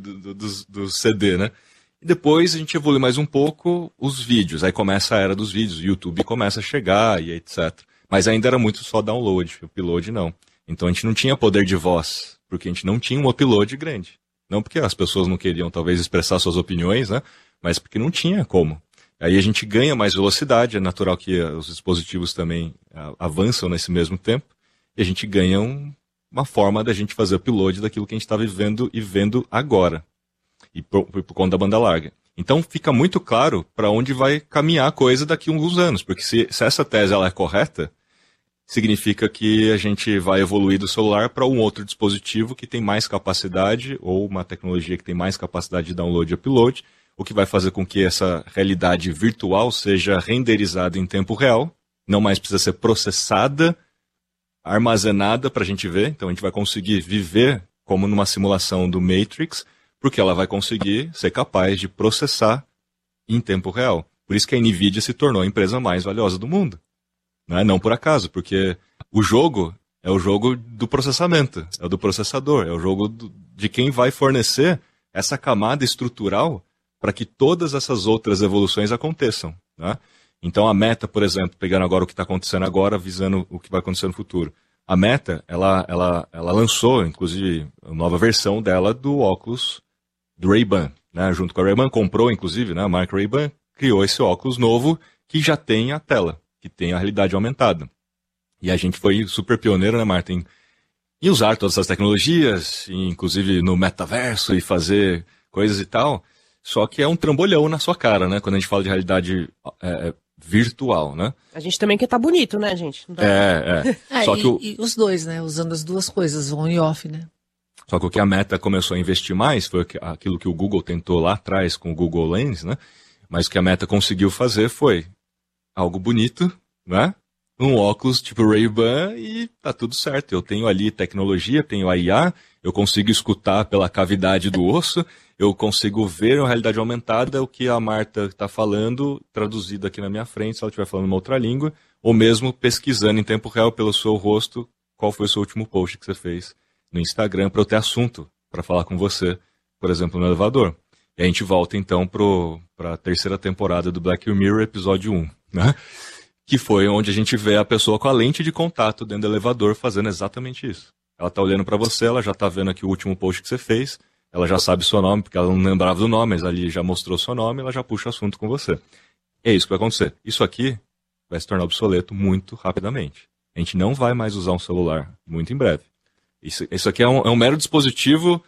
Speaker 6: do CD, né? E depois a gente evolui mais um pouco os vídeos. Aí começa a era dos vídeos, o YouTube começa a chegar e etc. Mas ainda era muito só download, upload não. Então a gente não tinha poder de voz, porque a gente não tinha um upload grande. Não porque as pessoas não queriam talvez expressar suas opiniões, né? Mas porque não tinha como. Aí a gente ganha mais velocidade, é natural que os dispositivos também avançam nesse mesmo tempo, e a gente ganha uma forma da gente fazer upload daquilo que a gente está vivendo e vendo agora, e por conta da banda larga. Então fica muito claro para onde vai caminhar a coisa daqui a alguns anos, porque se essa tese ela é correta, significa que a gente vai evoluir do celular para um outro dispositivo que tem mais capacidade, ou uma tecnologia que tem mais capacidade de download e upload, o que vai fazer com que essa realidade virtual seja renderizada em tempo real, não mais precisa ser processada, armazenada para a gente ver. Então a gente vai conseguir viver como numa simulação do Matrix, porque ela vai conseguir ser capaz de processar em tempo real. Por isso que a NVIDIA se tornou a empresa mais valiosa do mundo. Não por acaso, porque o jogo é o jogo do processamento, é o do processador, é o jogo de quem vai fornecer essa camada estrutural para que todas essas outras evoluções aconteçam. Né? Então a Meta, por exemplo, pegando agora o que está acontecendo agora, visando o que vai acontecer no futuro. A Meta, ela lançou, inclusive, a nova versão dela do óculos do Ray-Ban. Né? Junto com a Ray-Ban, comprou, inclusive, né? A marca Ray-Ban criou esse óculos novo que já tem a tela, que tem a realidade aumentada. E a gente foi super pioneiro, né, Marta, em usar todas essas tecnologias, inclusive no metaverso e fazer coisas e tal. Só que é um trambolhão na sua cara, né? Quando a gente fala de realidade virtual, né?
Speaker 4: A gente também quer tá bonito, né, gente?
Speaker 5: Só que e os dois, né? Usando as duas coisas, on e off, né?
Speaker 6: Só que o que a Meta começou a investir mais foi aquilo que o Google tentou lá atrás com o Google Lens, né? Mas o que a Meta conseguiu fazer foi algo bonito, né? Um óculos tipo Ray-Ban e tá tudo certo. Eu tenho ali tecnologia, tenho a IA, eu consigo escutar pela cavidade do osso, eu consigo ver na realidade aumentada o que a Marta está falando, traduzido aqui na minha frente, se ela estiver falando uma outra língua, ou mesmo pesquisando em tempo real pelo seu rosto qual foi o seu último post que você fez no Instagram para eu ter assunto para falar com você, por exemplo, no elevador. E a gente volta então para a terceira temporada do Black Mirror, episódio 1, né? Que foi onde a gente vê a pessoa com a lente de contato dentro do elevador fazendo exatamente isso. Ela está olhando para você, ela já está vendo aqui o último post que você fez, ela já sabe seu nome, porque ela não lembrava do nome, mas ali já mostrou seu nome, ela já puxa assunto com você. É isso que vai acontecer. Isso aqui vai se tornar obsoleto muito rapidamente. A gente não vai mais usar um celular muito em breve. Isso aqui é um mero dispositivo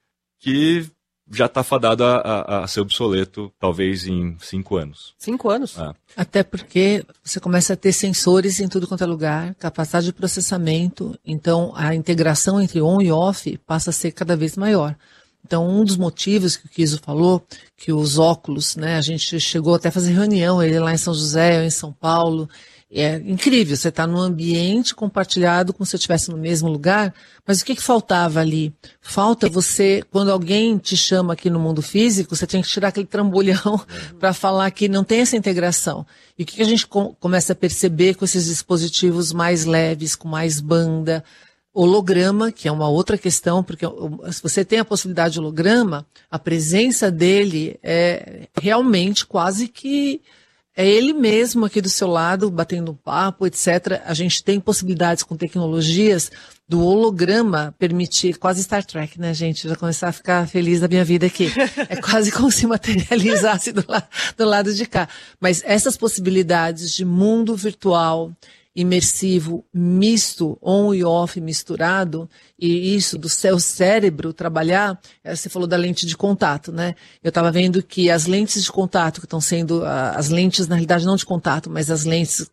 Speaker 6: que já está fadado a ser obsoleto, talvez em 5 anos.
Speaker 4: 5 anos?
Speaker 5: Até porque você começa a ter sensores em tudo quanto é lugar, capacidade de processamento, então a integração entre on e off passa a ser cada vez maior. Então, um dos motivos que o Kiso falou, que os óculos, né, a gente chegou até a fazer reunião, ele lá em São José, eu em São Paulo. É incrível, você está num ambiente compartilhado como se você estivesse no mesmo lugar, mas o que faltava ali? Falta você, quando alguém te chama aqui no mundo físico, você tem que tirar aquele trambolhão para falar que não tem essa integração. E o que a gente começa a perceber com esses dispositivos mais leves, com mais banda, holograma, que é uma outra questão, porque se você tem a possibilidade de holograma, a presença dele é realmente quase que é ele mesmo aqui do seu lado, batendo um papo, etc. A gente tem possibilidades com tecnologias do holograma permitir, quase Star Trek, né, gente? Já começar a ficar feliz da minha vida aqui. É quase como se materializasse do lado de cá. Mas essas possibilidades de mundo virtual, imersivo, misto, on e off misturado, e isso do seu cérebro trabalhar, você falou da lente de contato, né? Eu estava vendo que as lentes de contato que estão sendo, as lentes, na realidade não de contato, mas as lentes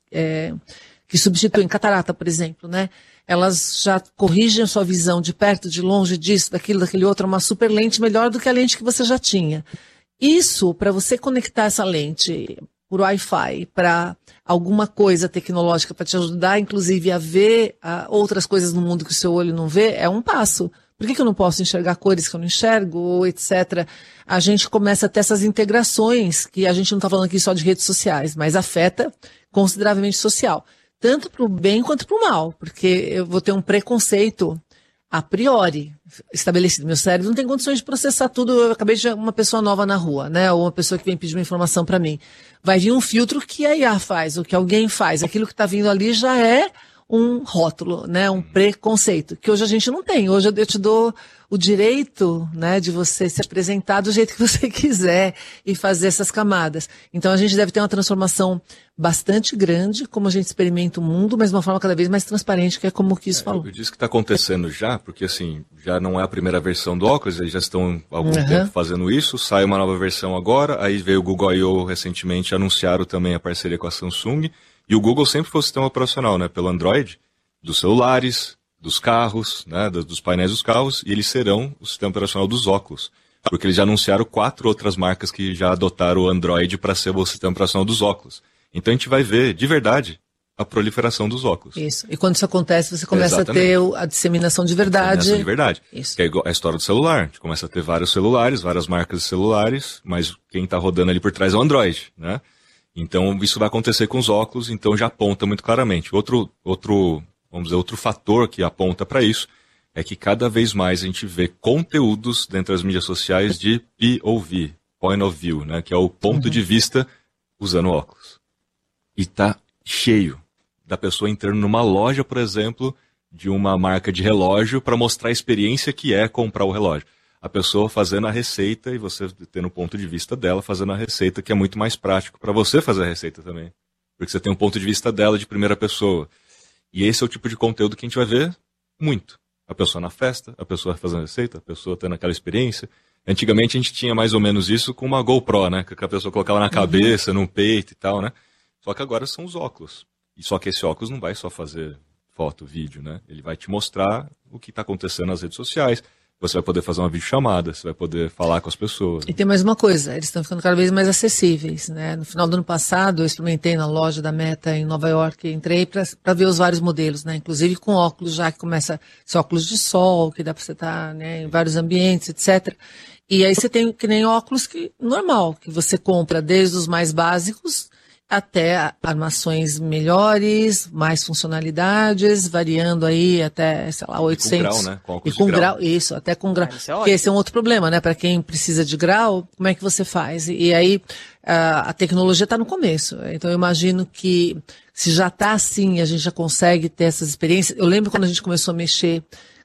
Speaker 5: que substituem catarata, por exemplo, né? Elas já corrigem a sua visão de perto, de longe, disso, daquilo, daquele outro, uma super lente melhor do que a lente que você já tinha. Isso, para você conectar essa lente por Wi-Fi para alguma coisa tecnológica para te ajudar, inclusive, a ver outras coisas no mundo que o seu olho não vê, é um passo. Por que eu não posso enxergar cores que eu não enxergo, ou etc. A gente começa a ter essas integrações, que a gente não está falando aqui só de redes sociais, mas afeta consideravelmente social. Tanto para o bem quanto para o mal, porque eu vou ter um preconceito a priori estabelecido. Meu cérebro não tem condições de processar tudo. Eu acabei de ver uma pessoa nova na rua, né? Ou uma pessoa que vem pedir uma informação para mim. Vai vir um filtro que a IA faz, ou que alguém faz. Aquilo que está vindo ali já é um rótulo, né? Um preconceito, que hoje a gente não tem. Hoje eu te dou o direito, né, de você se apresentar do jeito que você quiser e fazer essas camadas. Então a gente deve ter uma transformação bastante grande, como a gente experimenta o mundo, mas de uma forma cada vez mais transparente, que é como o Kiss falou.
Speaker 6: Eu disse que está acontecendo já, porque assim, já não é a primeira versão do óculos, eles já estão há algum tempo fazendo isso, sai uma nova versão agora, aí veio o Google I.O. recentemente, anunciaram também a parceria com a Samsung, e o Google sempre foi o sistema operacional, né, pelo Android, dos celulares, dos carros, né, dos painéis dos carros, e eles serão o sistema operacional dos óculos. Porque eles já anunciaram 4 outras marcas que já adotaram o Android para ser o sistema operacional dos óculos. Então a gente vai ver, de verdade, a proliferação dos óculos.
Speaker 5: Isso. E quando isso acontece, você começa a ter a disseminação de verdade. A disseminação
Speaker 6: de verdade.
Speaker 5: Isso.
Speaker 6: Que é igual a história do celular. A gente começa a ter vários celulares, várias marcas de celulares, mas quem está rodando ali por trás é o Android, né? Então isso vai acontecer com os óculos, então já aponta muito claramente. Vamos dizer, outro fator que aponta para isso é que cada vez mais a gente vê conteúdos dentro das mídias sociais de POV, Point of View, né, que é o ponto de vista usando óculos. E tá cheio da pessoa entrando numa loja, por exemplo, de uma marca de relógio para mostrar a experiência que é comprar o relógio. A pessoa fazendo a receita e você tendo o ponto de vista dela fazendo a receita, que é muito mais prático para você fazer a receita também. Porque você tem um ponto de vista dela de primeira pessoa. E esse é o tipo de conteúdo que a gente vai ver muito. A pessoa na festa, a pessoa fazendo a receita, a pessoa tendo aquela experiência. Antigamente a gente tinha mais ou menos isso com uma GoPro, né? Que a pessoa colocava na cabeça, no peito e tal, né? Só que agora são os óculos. E só que esse óculos não vai só fazer foto, vídeo, né? Ele vai te mostrar o que está acontecendo nas redes sociais. Você vai poder fazer uma videochamada, você vai poder falar com as pessoas.
Speaker 5: E tem mais uma coisa, eles estão ficando cada vez mais acessíveis, né? No final do ano passado, eu experimentei na loja da Meta em Nova York, entrei para ver os vários modelos, né? Inclusive com óculos já que começa a ser óculos de sol, que dá para você estar, né, em vários ambientes, etc. E aí você tem que nem óculos normal, que você compra desde os mais básicos até armações melhores, mais funcionalidades, variando aí até, sei lá, 800.
Speaker 6: Com grau, né? Com óculos
Speaker 5: e com
Speaker 6: de grau.
Speaker 5: Isso, até com grau. Porque esse é um outro problema, né? Para quem precisa de grau, como é que você faz? E aí a tecnologia está no começo. Então eu imagino que se já está assim, a gente já consegue ter essas experiências. Eu lembro quando a gente começou a mexer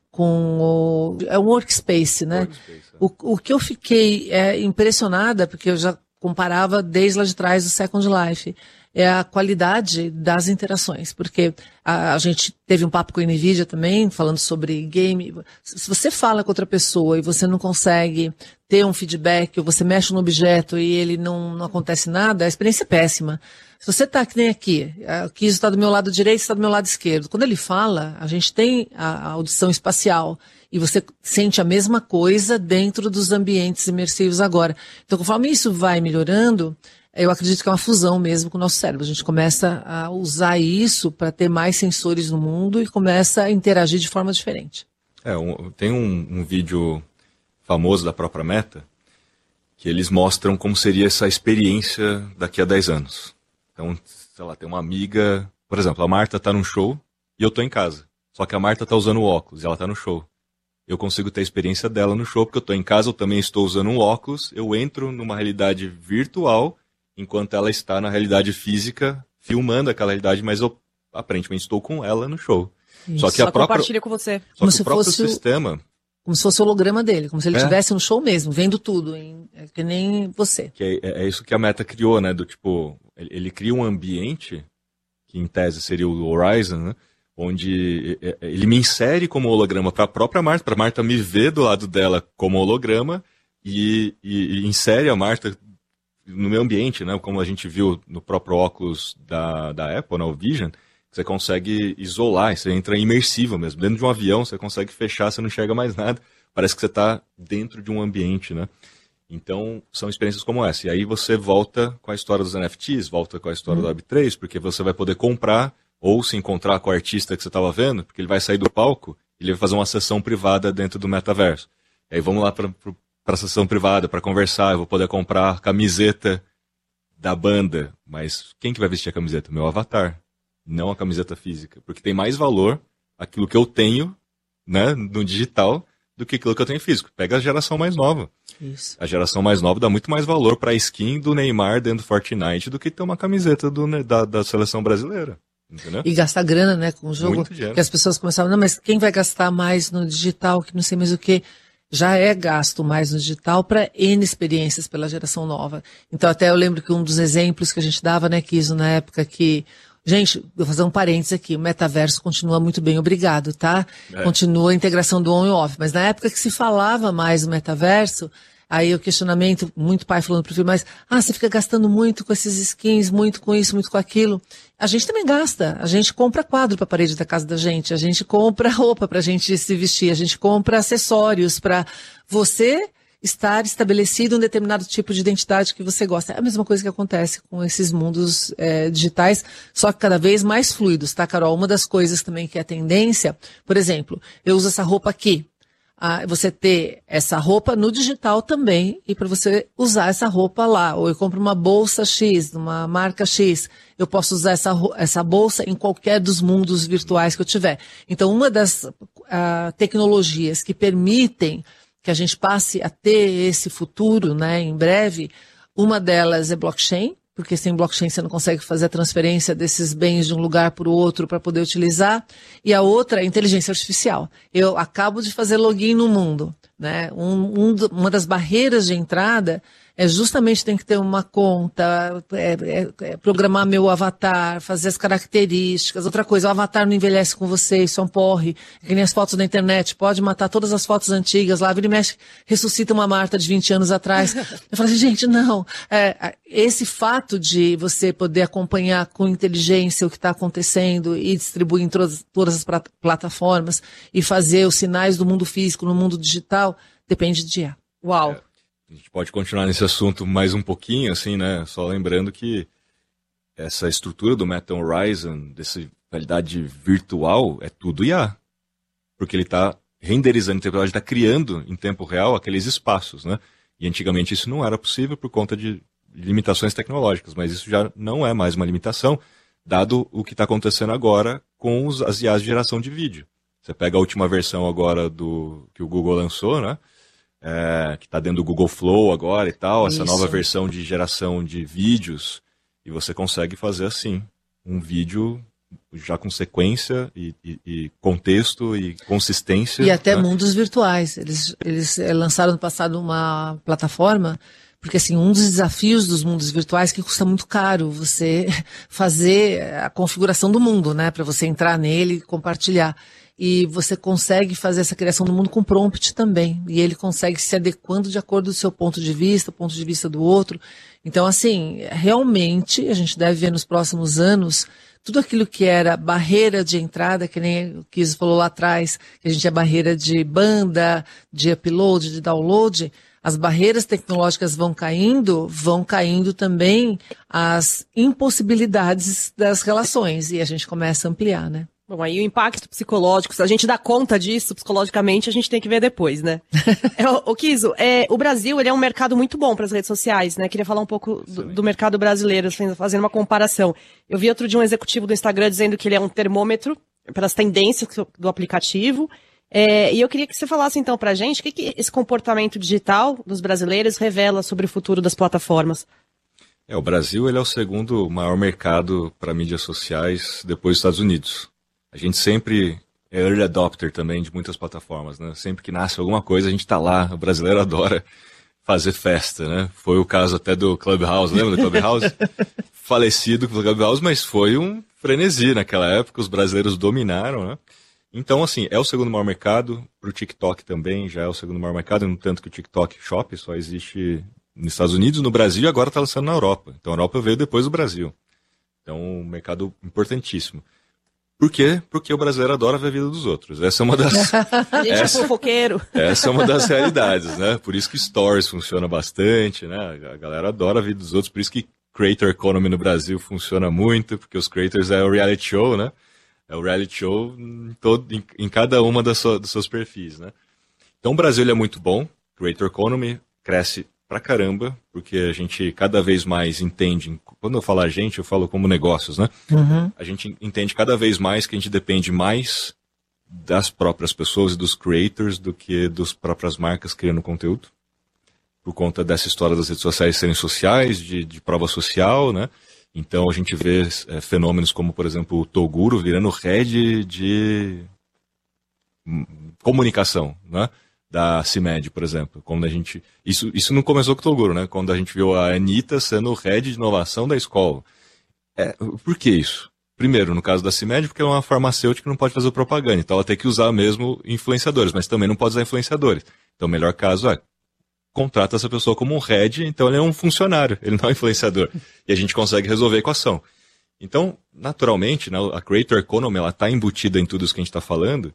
Speaker 5: com o Workspace, né? O que eu fiquei impressionada, porque eu já comparava desde lá de trás do Second Life, é a qualidade das interações, porque a gente teve um papo com a NVIDIA também, falando sobre game. Se você fala com outra pessoa e você não consegue ter um feedback, ou você mexe no objeto e ele não acontece nada, a experiência é péssima. Se você está que nem aqui, o Kiss está do meu lado direito, está do meu lado esquerdo. Quando ele fala, a gente tem a audição espacial e você sente a mesma coisa dentro dos ambientes imersivos agora. Então, conforme isso vai melhorando, eu acredito que é uma fusão mesmo com o nosso cérebro. A gente começa a usar isso para ter mais sensores no mundo e começa a interagir de forma diferente.
Speaker 6: Tem um vídeo famoso da própria Meta que eles mostram como seria essa experiência daqui a 10 anos. Então, sei lá, tem uma amiga, por exemplo, a Marta está num show e eu estou em casa. Só que a Marta está usando o óculos e ela está no show. Eu consigo ter a experiência dela no show, porque eu estou em casa, eu também estou usando um óculos, eu entro numa realidade virtual, enquanto ela está na realidade física, filmando aquela realidade, mas eu aparentemente estou com ela no show.
Speaker 5: Isso.
Speaker 6: Só que a própria,
Speaker 4: compartilha com você.
Speaker 6: só que o próprio sistema...
Speaker 5: Como se fosse o holograma dele, como se ele estivesse no show mesmo, vendo tudo, que nem você.
Speaker 6: Que é isso que a Meta criou, né? Do tipo, ele cria um ambiente, que em tese seria o Horizon, né? Onde ele me insere como holograma para a própria Marta, para a Marta me ver do lado dela como holograma e insere a Marta no meu ambiente, né? Como a gente viu no próprio óculos da Apple, né? O Vision. Você consegue isolar, você entra imersivo mesmo. Dentro de um avião, você consegue fechar, você não enxerga mais nada. Parece que você está dentro de um ambiente, né? Então, são experiências como essa. E aí você volta com a história dos NFTs, volta com a história do Web3, porque você vai poder comprar ou se encontrar com o artista que você estava vendo, porque ele vai sair do palco e ele vai fazer uma sessão privada dentro do metaverso. E aí vamos lá para a sessão privada, para conversar. Eu vou poder comprar a camiseta da banda. Mas quem que vai vestir a camiseta? Meu avatar. Não a camiseta física, porque tem mais valor aquilo que eu tenho, né, no digital do que aquilo que eu tenho físico. Pega a geração mais nova.
Speaker 5: Isso.
Speaker 6: A geração mais nova dá muito mais valor para a skin do Neymar dentro do Fortnite do que ter uma camiseta da seleção brasileira. Entendeu?
Speaker 5: E gastar grana, né, com o jogo.
Speaker 6: Muito dinheiro.
Speaker 5: Que as pessoas começavam, não, mas quem vai gastar mais no digital, que não sei mais o que, já é gasto mais no digital para N experiências pela geração nova. Então até eu lembro que um dos exemplos que a gente dava, né, Kiso, na época que... Gente, vou fazer um parênteses aqui, o metaverso continua muito bem, obrigado, tá? Continua a integração do on e off, mas na época que se falava mais do metaverso, aí o questionamento, muito pai falando pro filho, mas, você fica gastando muito com esses skins, muito com isso, muito com aquilo. A gente também gasta, a gente compra quadro pra parede da casa da gente, a gente compra roupa pra gente se vestir, a gente compra acessórios pra você estar estabelecido um determinado tipo de identidade que você gosta. É a mesma coisa que acontece com esses mundos digitais, só que cada vez mais fluidos, tá, Carol? Uma das coisas também que é tendência, por exemplo, eu uso essa roupa aqui. Você ter essa roupa no digital também e para você usar essa roupa lá. Ou eu compro uma bolsa X, uma marca X, eu posso usar essa bolsa em qualquer dos mundos virtuais que eu tiver. Então, uma das tecnologias que permitem que a gente passe a ter esse futuro, né, em breve, uma delas é blockchain, porque sem blockchain você não consegue fazer a transferência desses bens de um lugar para o outro para poder utilizar, e a outra é inteligência artificial. Eu acabo de fazer login no mundo, né? Uma das barreiras de entrada é justamente tem que ter uma conta, programar meu avatar, fazer as características. Outra coisa, o avatar não envelhece com você, isso é um porre. Que nem as fotos da internet, pode matar todas as fotos antigas lá, vira e mexe, ressuscita uma Marta de 20 anos atrás. Eu falei assim, gente, não. Esse fato de você poder acompanhar com inteligência o que está acontecendo e distribuir em todas as plataformas e fazer os sinais do mundo físico no mundo digital, depende de IA.
Speaker 4: Uau!
Speaker 6: A gente pode continuar nesse assunto mais um pouquinho, assim, né? Só lembrando que essa estrutura do Meta Horizon, dessa realidade virtual, é tudo IA. Porque ele está renderizando em tempo real, ele está criando em tempo real aqueles espaços, né? E antigamente isso não era possível por conta de limitações tecnológicas, mas isso já não é mais uma limitação, dado o que está acontecendo agora com as IAs de geração de vídeo. Você pega a última versão agora que o Google lançou, né? Que está dentro do Google Flow agora e tal, essa nova versão de geração de vídeos, e você consegue fazer assim, um vídeo já com sequência e contexto e consistência.
Speaker 5: E até mundos virtuais. Eles lançaram no passado uma plataforma, porque assim, um dos desafios dos mundos virtuais é que custa muito caro você fazer a configuração do mundo, né, para você entrar nele e compartilhar. E você consegue fazer essa criação do mundo com prompt também. E ele consegue se adequando de acordo com o seu ponto de vista, o ponto de vista do outro. Então, assim, realmente, a gente deve ver nos próximos anos tudo aquilo que era barreira de entrada, que nem o Kiso falou lá atrás, que a gente é barreira de banda, de upload, de download. As barreiras tecnológicas vão caindo também as impossibilidades das relações. E a gente começa a ampliar, né?
Speaker 4: Bom, aí o impacto psicológico, se a gente dá conta disso psicologicamente, a gente tem que ver depois, né? Kiso, o Brasil, ele é um mercado muito bom para as redes sociais, né? Queria falar um pouco do mercado brasileiro, fazendo uma comparação. Eu vi outro dia um executivo do Instagram dizendo que ele é um termômetro para as tendências do aplicativo. E eu queria que você falasse então pra gente o que esse comportamento digital dos brasileiros revela sobre o futuro das plataformas.
Speaker 6: O Brasil, ele é o segundo maior mercado para mídias sociais depois dos Estados Unidos. A gente sempre é early adopter também de muitas plataformas, né? Sempre que nasce alguma coisa, a gente tá lá, o brasileiro adora fazer festa, né? Foi o caso até do Clubhouse, lembra do Clubhouse? Falecido com o Clubhouse, mas foi um frenesi naquela época, os brasileiros dominaram, né? Então, assim, é o segundo maior mercado, pro TikTok também já é o segundo maior mercado, no tanto que o TikTok Shop só existe nos Estados Unidos, no Brasil, e agora tá lançando na Europa. Então a Europa veio depois do Brasil. Então, um mercado importantíssimo. Por quê? Porque o brasileiro adora ver a vida dos outros. Essa é uma das...
Speaker 4: A gente é fofoqueiro.
Speaker 6: Essa é uma das realidades, né? Por isso que Stories funciona bastante, né? A galera adora a vida dos outros, por isso que Creator Economy no Brasil funciona muito, porque os creators é o reality show, né? É o reality show em cada uma dos seus perfis, né? Então o Brasil ele é muito bom, Creator Economy cresce pra caramba, porque a gente cada vez mais entende, quando eu falo a gente, eu falo como negócios, né?
Speaker 5: Uhum.
Speaker 6: A gente entende cada vez mais que a gente depende mais das próprias pessoas e dos creators do que das próprias marcas criando conteúdo, por conta dessa história das redes sociais serem sociais, de prova social, né? Então a gente vê fenômenos como, por exemplo, o Toguro virando head de comunicação, né? Da CIMED, por exemplo. Quando a gente... Isso não começou com o Toguro, né? Quando a gente viu a Anitta sendo head de inovação da escola. Por que isso? Primeiro, no caso da CIMED, porque ela é uma farmacêutica que não pode fazer propaganda. Então ela tem que usar mesmo influenciadores, mas também não pode usar influenciadores. Então o melhor caso contrata essa pessoa como um head, então ele é um funcionário, ele não é um influenciador. E a gente consegue resolver a equação. Então, naturalmente, né, a Creator Economy está embutida em tudo isso que a gente está falando,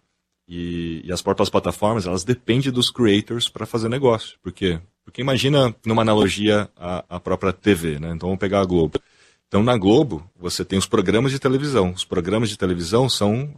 Speaker 6: e as próprias plataformas, elas dependem dos creators para fazer negócio. Por quê? Porque imagina, numa analogia, a própria TV, né? Então vamos pegar a Globo. Então na Globo, você tem os programas de televisão. Os programas de televisão são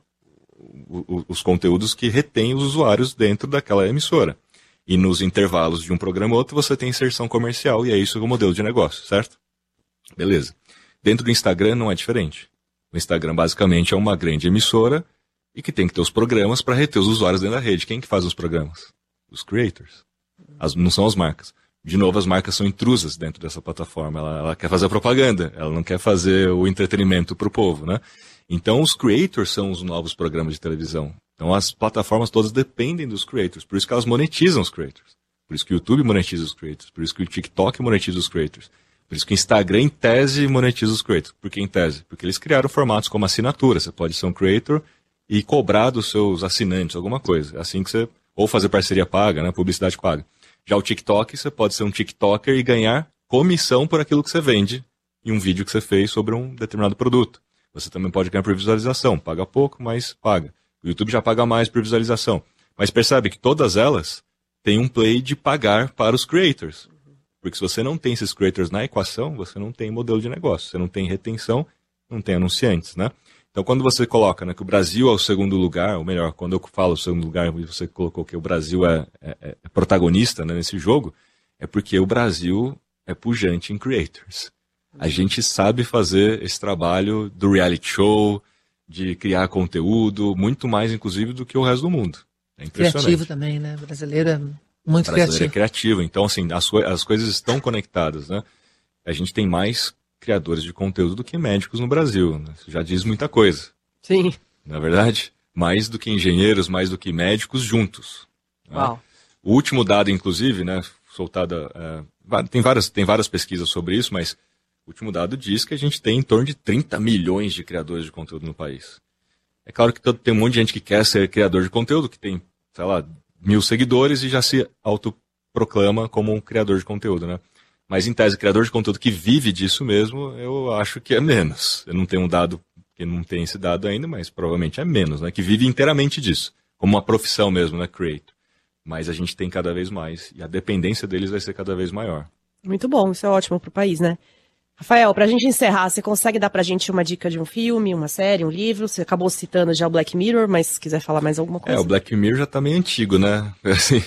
Speaker 6: os conteúdos que retêm os usuários dentro daquela emissora. E nos intervalos de um programa ou outro, você tem inserção comercial, e é isso o modelo de negócio, certo? Beleza. Dentro do Instagram não é diferente. O Instagram basicamente é uma grande emissora e que tem que ter os programas para reter os usuários dentro da rede. Quem que faz os programas? Os creators. Não são as marcas. De novo, as marcas são intrusas dentro dessa plataforma. Ela quer fazer a propaganda, ela não quer fazer o entretenimento para o povo, né? Então os creators são os novos programas de televisão. Então as plataformas todas dependem dos creators, por isso que elas monetizam os creators. Por isso que o YouTube monetiza os creators, por isso que o TikTok monetiza os creators, por isso que o Instagram, em tese, monetiza os creators. Por que em tese? Porque eles criaram formatos como assinatura. Você pode ser um creator e cobrar dos seus assinantes alguma coisa. É assim que você... Ou fazer parceria paga, né? Publicidade paga. Já o TikTok, você pode ser um TikToker e ganhar comissão por aquilo que você vende em um vídeo que você fez sobre um determinado produto. Você também pode ganhar por visualização. Paga pouco, mas paga. O YouTube já paga mais por visualização. Mas percebe que todas elas têm um play de pagar para os creators. Porque se você não tem esses creators na equação, você não tem modelo de negócio. Você não tem retenção, não tem anunciantes, né? Então, quando você coloca, né, que o Brasil é o segundo lugar, ou melhor, quando eu falo o segundo lugar, você colocou que o Brasil é protagonista, né, nesse jogo, é porque o Brasil é pujante em creators. A gente sabe fazer esse trabalho do reality show, de criar conteúdo, muito mais, inclusive, do que o resto do mundo. É impressionante.
Speaker 5: Criativo também, né? O brasileiro é muito
Speaker 6: brasileiro
Speaker 5: criativo.
Speaker 6: É criativo. Então, assim, as coisas estão conectadas, né? A gente tem mais criadores de conteúdo do que médicos no Brasil, né? Isso já diz muita coisa.
Speaker 4: Sim.
Speaker 6: Na verdade, mais do que engenheiros, mais do que médicos juntos. Né?
Speaker 4: Uau.
Speaker 6: O último dado, inclusive, né, soltada... tem várias pesquisas sobre isso, mas o último dado diz que a gente tem em torno de 30 milhões de criadores de conteúdo no país. É claro que tem um monte de gente que quer ser criador de conteúdo, que tem, sei lá, 1000 seguidores e já se autoproclama como um criador de conteúdo, né? Mas, em tese, criador de conteúdo que vive disso mesmo, eu acho que é menos. Eu não tenho um dado, que não tem esse dado ainda, mas provavelmente é menos, né? Que vive inteiramente disso, como uma profissão mesmo, né? Creator. Mas a gente tem cada vez mais, e a dependência deles vai ser cada vez maior.
Speaker 4: Muito bom, isso é ótimo pro país, né? Rafael, pra gente encerrar, você consegue dar pra gente uma dica de um filme, uma série, um livro? Você acabou citando já o Black Mirror, mas se quiser falar mais alguma coisa.
Speaker 6: O Black Mirror já tá meio antigo, né? Assim...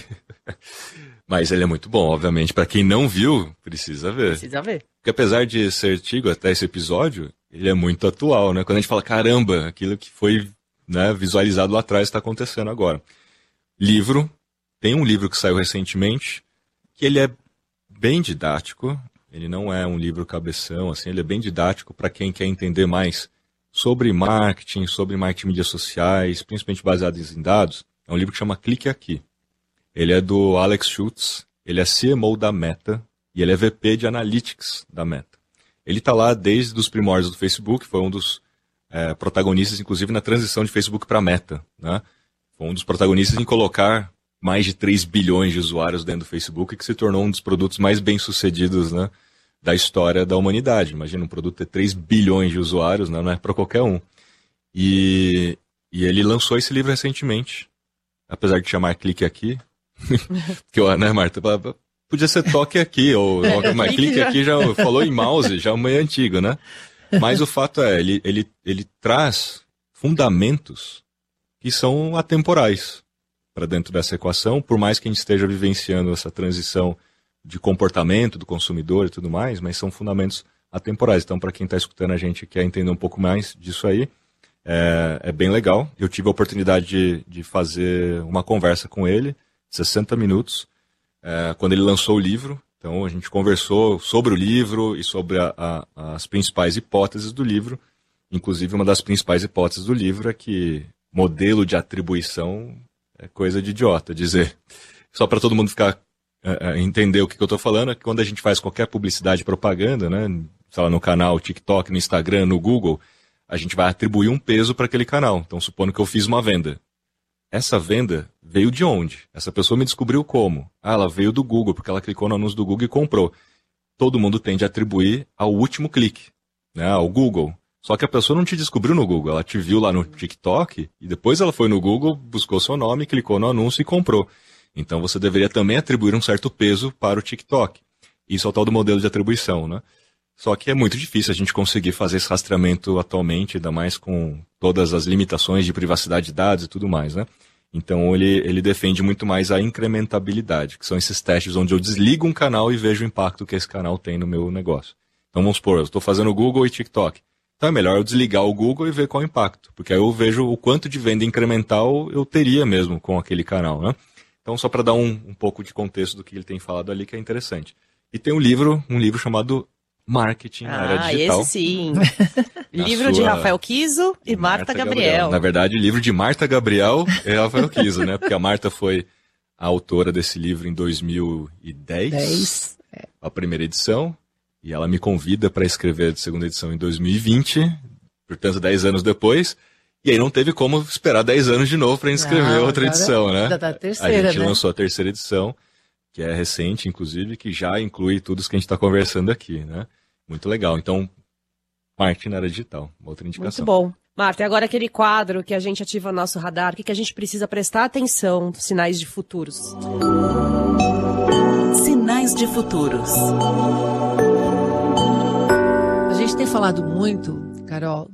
Speaker 6: Mas ele é muito bom, obviamente. Pra quem não viu, precisa ver.
Speaker 4: Precisa ver.
Speaker 6: Porque apesar de ser antigo até esse episódio, ele é muito atual, né? Quando a gente fala, caramba, aquilo que foi, né, visualizado lá atrás está acontecendo agora. Livro. Tem um livro que saiu recentemente, que ele é bem didático. Ele não é um livro cabeção, assim, ele é bem didático para quem quer entender mais sobre marketing mídias sociais, principalmente baseados em dados. É um livro que chama Clique Aqui. Ele é do Alex Schultz, ele é CMO da Meta e ele é VP de Analytics da Meta. Ele está lá desde os primórdios do Facebook, foi um dos protagonistas, inclusive, na transição de Facebook para Meta, né? Foi um dos protagonistas em colocar mais de 3 bilhões de usuários dentro do Facebook, que se tornou um dos produtos mais bem-sucedidos, né, da história da humanidade. Imagina um produto ter 3 bilhões de usuários, né, não é para qualquer um. E ele lançou esse livro recentemente, apesar de chamar Clique Aqui, que, né, Marta, podia ser Toque Aqui, ou mas Clique Aqui já falou em mouse, já é meio antigo, né? Mas o fato é, ele traz fundamentos que são atemporais para dentro dessa equação, por mais que a gente esteja vivenciando essa transição de comportamento do consumidor e tudo mais, mas são fundamentos atemporais. Então, para quem está escutando a gente e quer entender um pouco mais disso aí, é bem legal. Eu tive a oportunidade de fazer uma conversa com ele, 60 minutos, quando ele lançou o livro. Então, a gente conversou sobre o livro e sobre as principais hipóteses do livro. Inclusive, uma das principais hipóteses do livro é que modelo de atribuição é coisa de idiota dizer. Só para todo mundo ficar entender o que eu estou falando, é que quando a gente faz qualquer publicidade e propaganda, né, sei lá, no canal, TikTok, no Instagram, no Google, a gente vai atribuir um peso para aquele canal. Então, supondo que eu fiz uma venda. Essa venda veio de onde? Essa pessoa me descobriu como? Ela veio do Google, porque ela clicou no anúncio do Google e comprou. Todo mundo tende a atribuir ao último clique, né, ao Google. Só que a pessoa não te descobriu no Google, ela te viu lá no TikTok e depois ela foi no Google, buscou seu nome, clicou no anúncio e comprou. Então você deveria também atribuir um certo peso para o TikTok. Isso é o tal do modelo de atribuição, né? Só que é muito difícil a gente conseguir fazer esse rastreamento atualmente, ainda mais com todas as limitações de privacidade de dados e tudo mais, né? Então ele defende muito mais a incrementabilidade, que são esses testes onde eu desligo um canal e vejo o impacto que esse canal tem no meu negócio. Então vamos supor, eu estou fazendo Google e TikTok. Então é melhor eu desligar o Google e ver qual é o impacto, porque aí eu vejo o quanto de venda incremental eu teria mesmo com aquele canal, né? Então só para dar um pouco de contexto do que ele tem falado ali, que é interessante. E tem um livro chamado Marketing na Era Digital.
Speaker 4: Esse sim. Livro de Rafael Kiso e Marta Gabriel.
Speaker 6: Na verdade, livro de Marta Gabriel e Rafael Kiso, né? Porque a Marta foi a autora desse livro em 2010, a primeira edição, e ela me convida para escrever a segunda edição em 2020, portanto 10 anos depois, e aí não teve como esperar 10 anos de novo para escrever outra edição, né?
Speaker 5: Da terceira,
Speaker 6: a gente lançou a terceira edição, que é recente, inclusive, que já inclui tudo isso que a gente está conversando aqui, né? Muito legal. Então, marketing na era digital, uma outra indicação.
Speaker 4: Muito bom. Marta, e agora aquele quadro que a gente ativa o nosso radar, o que a gente precisa prestar atenção, sinais de futuros?
Speaker 7: Sinais de futuros.
Speaker 5: A gente tem falado muito, Carol,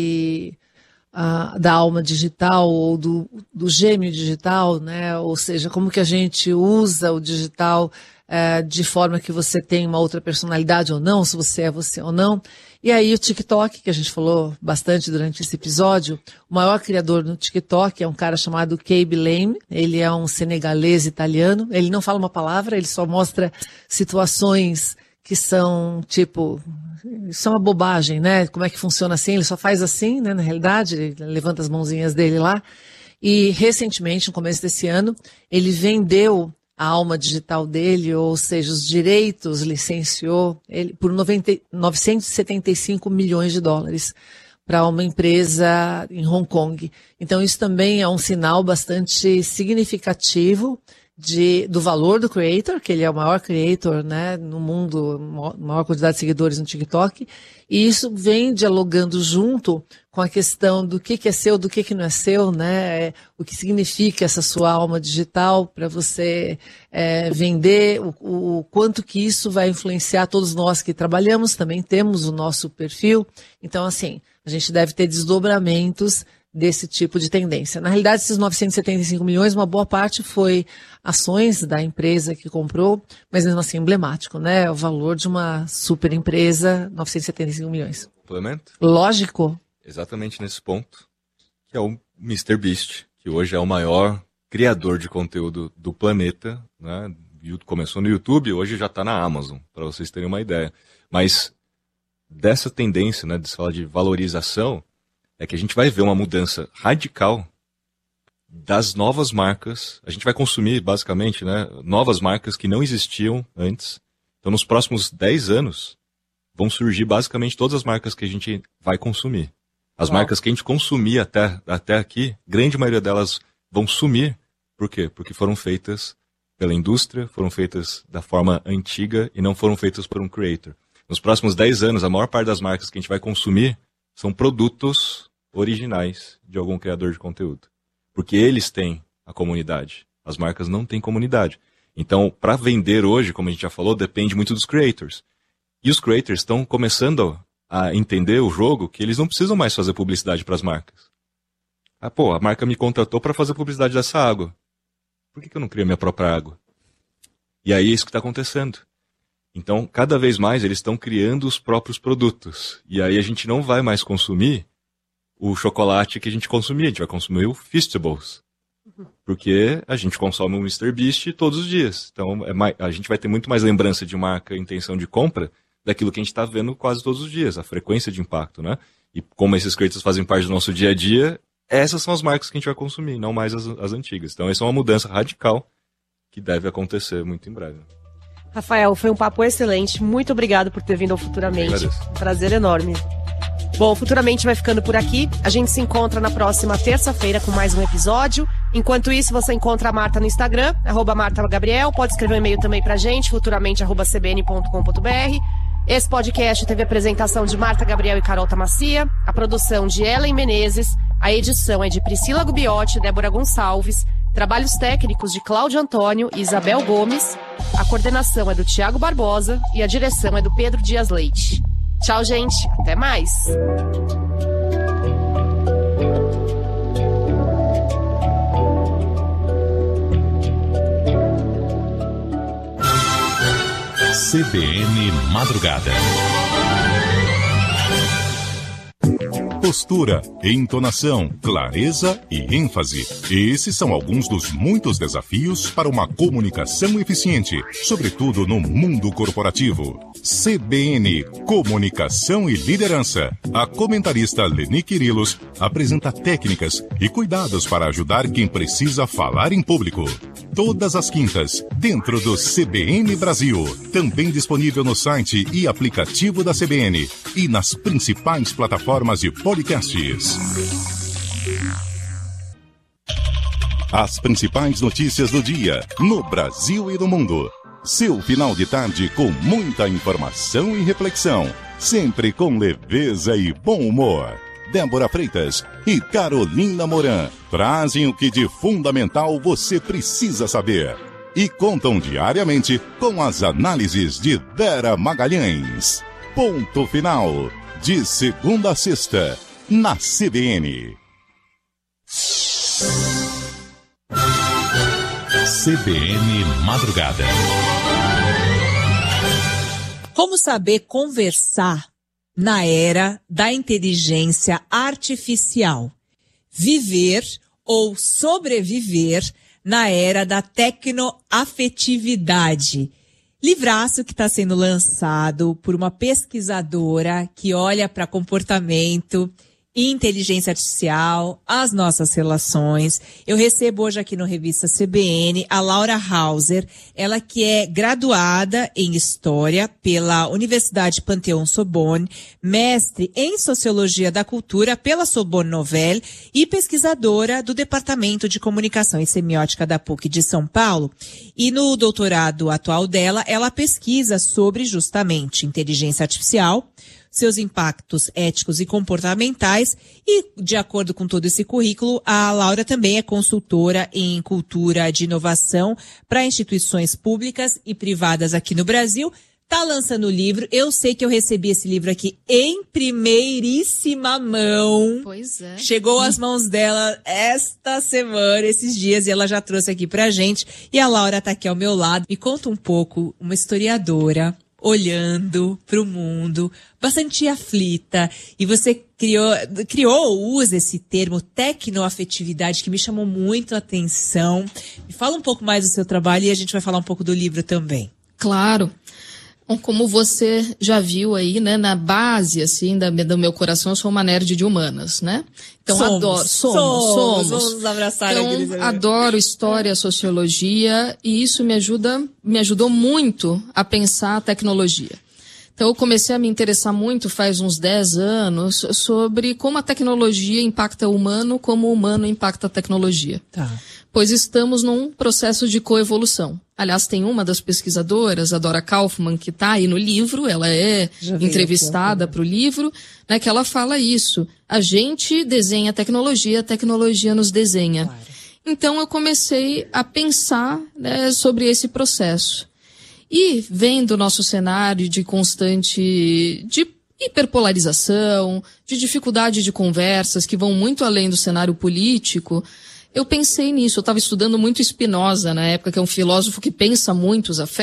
Speaker 5: da alma digital ou do gêmeo digital, né? Ou seja, como que a gente usa o digital de forma que você tem uma outra personalidade ou não, se você é você ou não. E aí o TikTok, que a gente falou bastante durante esse episódio, o maior criador no TikTok é um cara chamado Kaby Lame. Ele é um senegalês italiano. Ele não fala uma palavra, ele só mostra situações que são, tipo, isso é uma bobagem, né? Como é que funciona assim? Ele só faz assim, né? Na realidade, ele levanta as mãozinhas dele lá. E recentemente, no começo desse ano, ele vendeu a alma digital dele, ou seja, os direitos, licenciou ele por 975 milhões de dólares para uma empresa em Hong Kong. Então isso também é um sinal bastante significativo do valor do creator, que ele é o maior creator, né, no mundo, maior quantidade de seguidores no TikTok, e isso vem dialogando junto com a questão do que é seu, do que não é seu, né, o que significa essa sua alma digital para você vender, o quanto que isso vai influenciar todos nós que trabalhamos, também temos o nosso perfil, então assim, a gente deve ter desdobramentos desse tipo de tendência. Na realidade, esses 975 milhões, uma boa parte foi ações da empresa que comprou, mas mesmo assim emblemático, né? O valor de uma super empresa, 975 milhões.
Speaker 6: Complemento?
Speaker 5: Lógico.
Speaker 6: Exatamente nesse ponto, que é o MrBeast, que hoje é o maior criador de conteúdo do planeta, né? Começou no YouTube, hoje já está na Amazon, para vocês terem uma ideia. Mas dessa tendência, né, de se falar de valorização, é que a gente vai ver uma mudança radical das novas marcas. A gente vai consumir, basicamente, né, novas marcas que não existiam antes. Então, nos próximos 10 anos, vão surgir basicamente todas as marcas que a gente vai consumir. As marcas que a gente consumia até aqui, grande maioria delas vão sumir. Por quê? Porque foram feitas pela indústria, foram feitas da forma antiga e não foram feitas por um creator. Nos próximos 10 anos, a maior parte das marcas que a gente vai consumir são produtos originais de algum criador de conteúdo. Porque eles têm a comunidade. As marcas não têm comunidade. Então, para vender hoje, como a gente já falou, depende muito dos creators. E os creators estão começando a entender o jogo que eles não precisam mais fazer publicidade para as marcas. A marca me contratou para fazer publicidade dessa água. Por que eu não crio minha própria água? E aí é isso que está acontecendo. Então, cada vez mais eles estão criando os próprios produtos. E aí a gente não vai mais consumir o chocolate que a gente consumia, a gente vai consumir o Feastables. Porque a gente consome o MrBeast todos os dias. Então, a gente vai ter muito mais lembrança de marca e intenção de compra daquilo que a gente está vendo quase todos os dias, a frequência de impacto, né? E como esses creators fazem parte do nosso dia a dia, essas são as marcas que a gente vai consumir, não mais as antigas. Então, essa é uma mudança radical que deve acontecer muito em breve.
Speaker 4: Rafael, foi um papo excelente. Muito obrigado por ter vindo ao Futuramente. Um prazer enorme. Bom, Futuramente vai ficando por aqui. A gente se encontra na próxima terça-feira com mais um episódio. Enquanto isso, você encontra a Marta no Instagram, @MartaGabriel. Pode escrever um e-mail também pra gente, futuramente@cbn.com.br. Esse podcast teve a apresentação de Marta Gabriel e Carol Tamassia, a produção de Ellen Menezes, a edição é de Priscila Gubiotti e Débora Gonçalves, trabalhos técnicos de Cláudio Antônio e Isabel Gomes, a coordenação é do Tiago Barbosa e a direção é do Pedro Dias Leite. Tchau, gente. Até mais.
Speaker 1: CBN Madrugada. Postura, entonação, clareza e ênfase. Esses são alguns dos muitos desafios para uma comunicação eficiente, sobretudo no mundo corporativo. CBN, Comunicação e Liderança. A comentarista Leni Quirilos apresenta técnicas e cuidados para ajudar quem precisa falar em público. Todas as quintas, dentro do CBN Brasil. Também disponível no site e aplicativo da CBN e nas principais plataformas de podcasts. As principais notícias do dia, no Brasil e no mundo. Seu final de tarde com muita informação e reflexão, sempre com leveza e bom humor. Débora Freitas e Carolina Moran trazem o que de fundamental você precisa saber e contam diariamente com as análises de Vera Magalhães. Ponto final, de segunda a sexta, na CBN. CBN Madrugada.
Speaker 8: Como saber conversar na era da inteligência artificial? Viver ou sobreviver na era da tecnoafetividade. Livraço que está sendo lançado por uma pesquisadora que olha para comportamento e inteligência artificial, as nossas relações. Eu recebo hoje aqui no Revista CBN a Laura Hauser, ela que é graduada em História pela Universidade Panthéon-Sorbonne, mestre em Sociologia da Cultura pela Sorbonne Nouvelle e pesquisadora do Departamento de Comunicação e Semiótica da PUC de São Paulo. E no doutorado atual dela, ela pesquisa sobre justamente inteligência artificial, seus impactos éticos e comportamentais e, de acordo com todo esse currículo, a Laura também é consultora em cultura de inovação para instituições públicas e privadas aqui no Brasil. Tá lançando o livro. Eu sei que eu recebi esse livro aqui em primeiríssima mão.
Speaker 9: Pois é.
Speaker 8: Chegou às mãos dela esta semana, esses dias, e ela já trouxe aqui pra gente. E a Laura tá aqui ao meu lado. Me conta um pouco, uma historiadora olhando para o mundo, bastante aflita, e você criou, usa esse termo tecnoafetividade que me chamou muito a atenção. Me fala um pouco mais do seu trabalho e a gente vai falar um pouco do livro também.
Speaker 9: Claro. Bom, como você já viu aí, né, na base, assim, do meu coração, eu sou uma nerd de humanas, né? Então, somos.
Speaker 8: Vamos abraçar aqui.
Speaker 9: Então, adoro história, sociologia, e isso me ajudou muito a pensar a tecnologia. Então, eu comecei a me interessar muito, faz uns 10 anos, sobre como a tecnologia impacta o humano, como o humano impacta a tecnologia.
Speaker 5: Tá.
Speaker 9: Pois estamos num processo de coevolução. Aliás, tem uma das pesquisadoras, a Dora Kaufmann, que está aí no livro, ela é entrevistada para o livro, né, que ela fala isso. A gente desenha a tecnologia nos desenha. Claro. Então, eu comecei a pensar, né, sobre esse processo. E vendo o nosso cenário de constante de hiperpolarização, de dificuldade de conversas que vão muito além do cenário político, eu pensei nisso. Eu estava estudando muito Spinoza na época, que é um filósofo que pensa muito os afetos.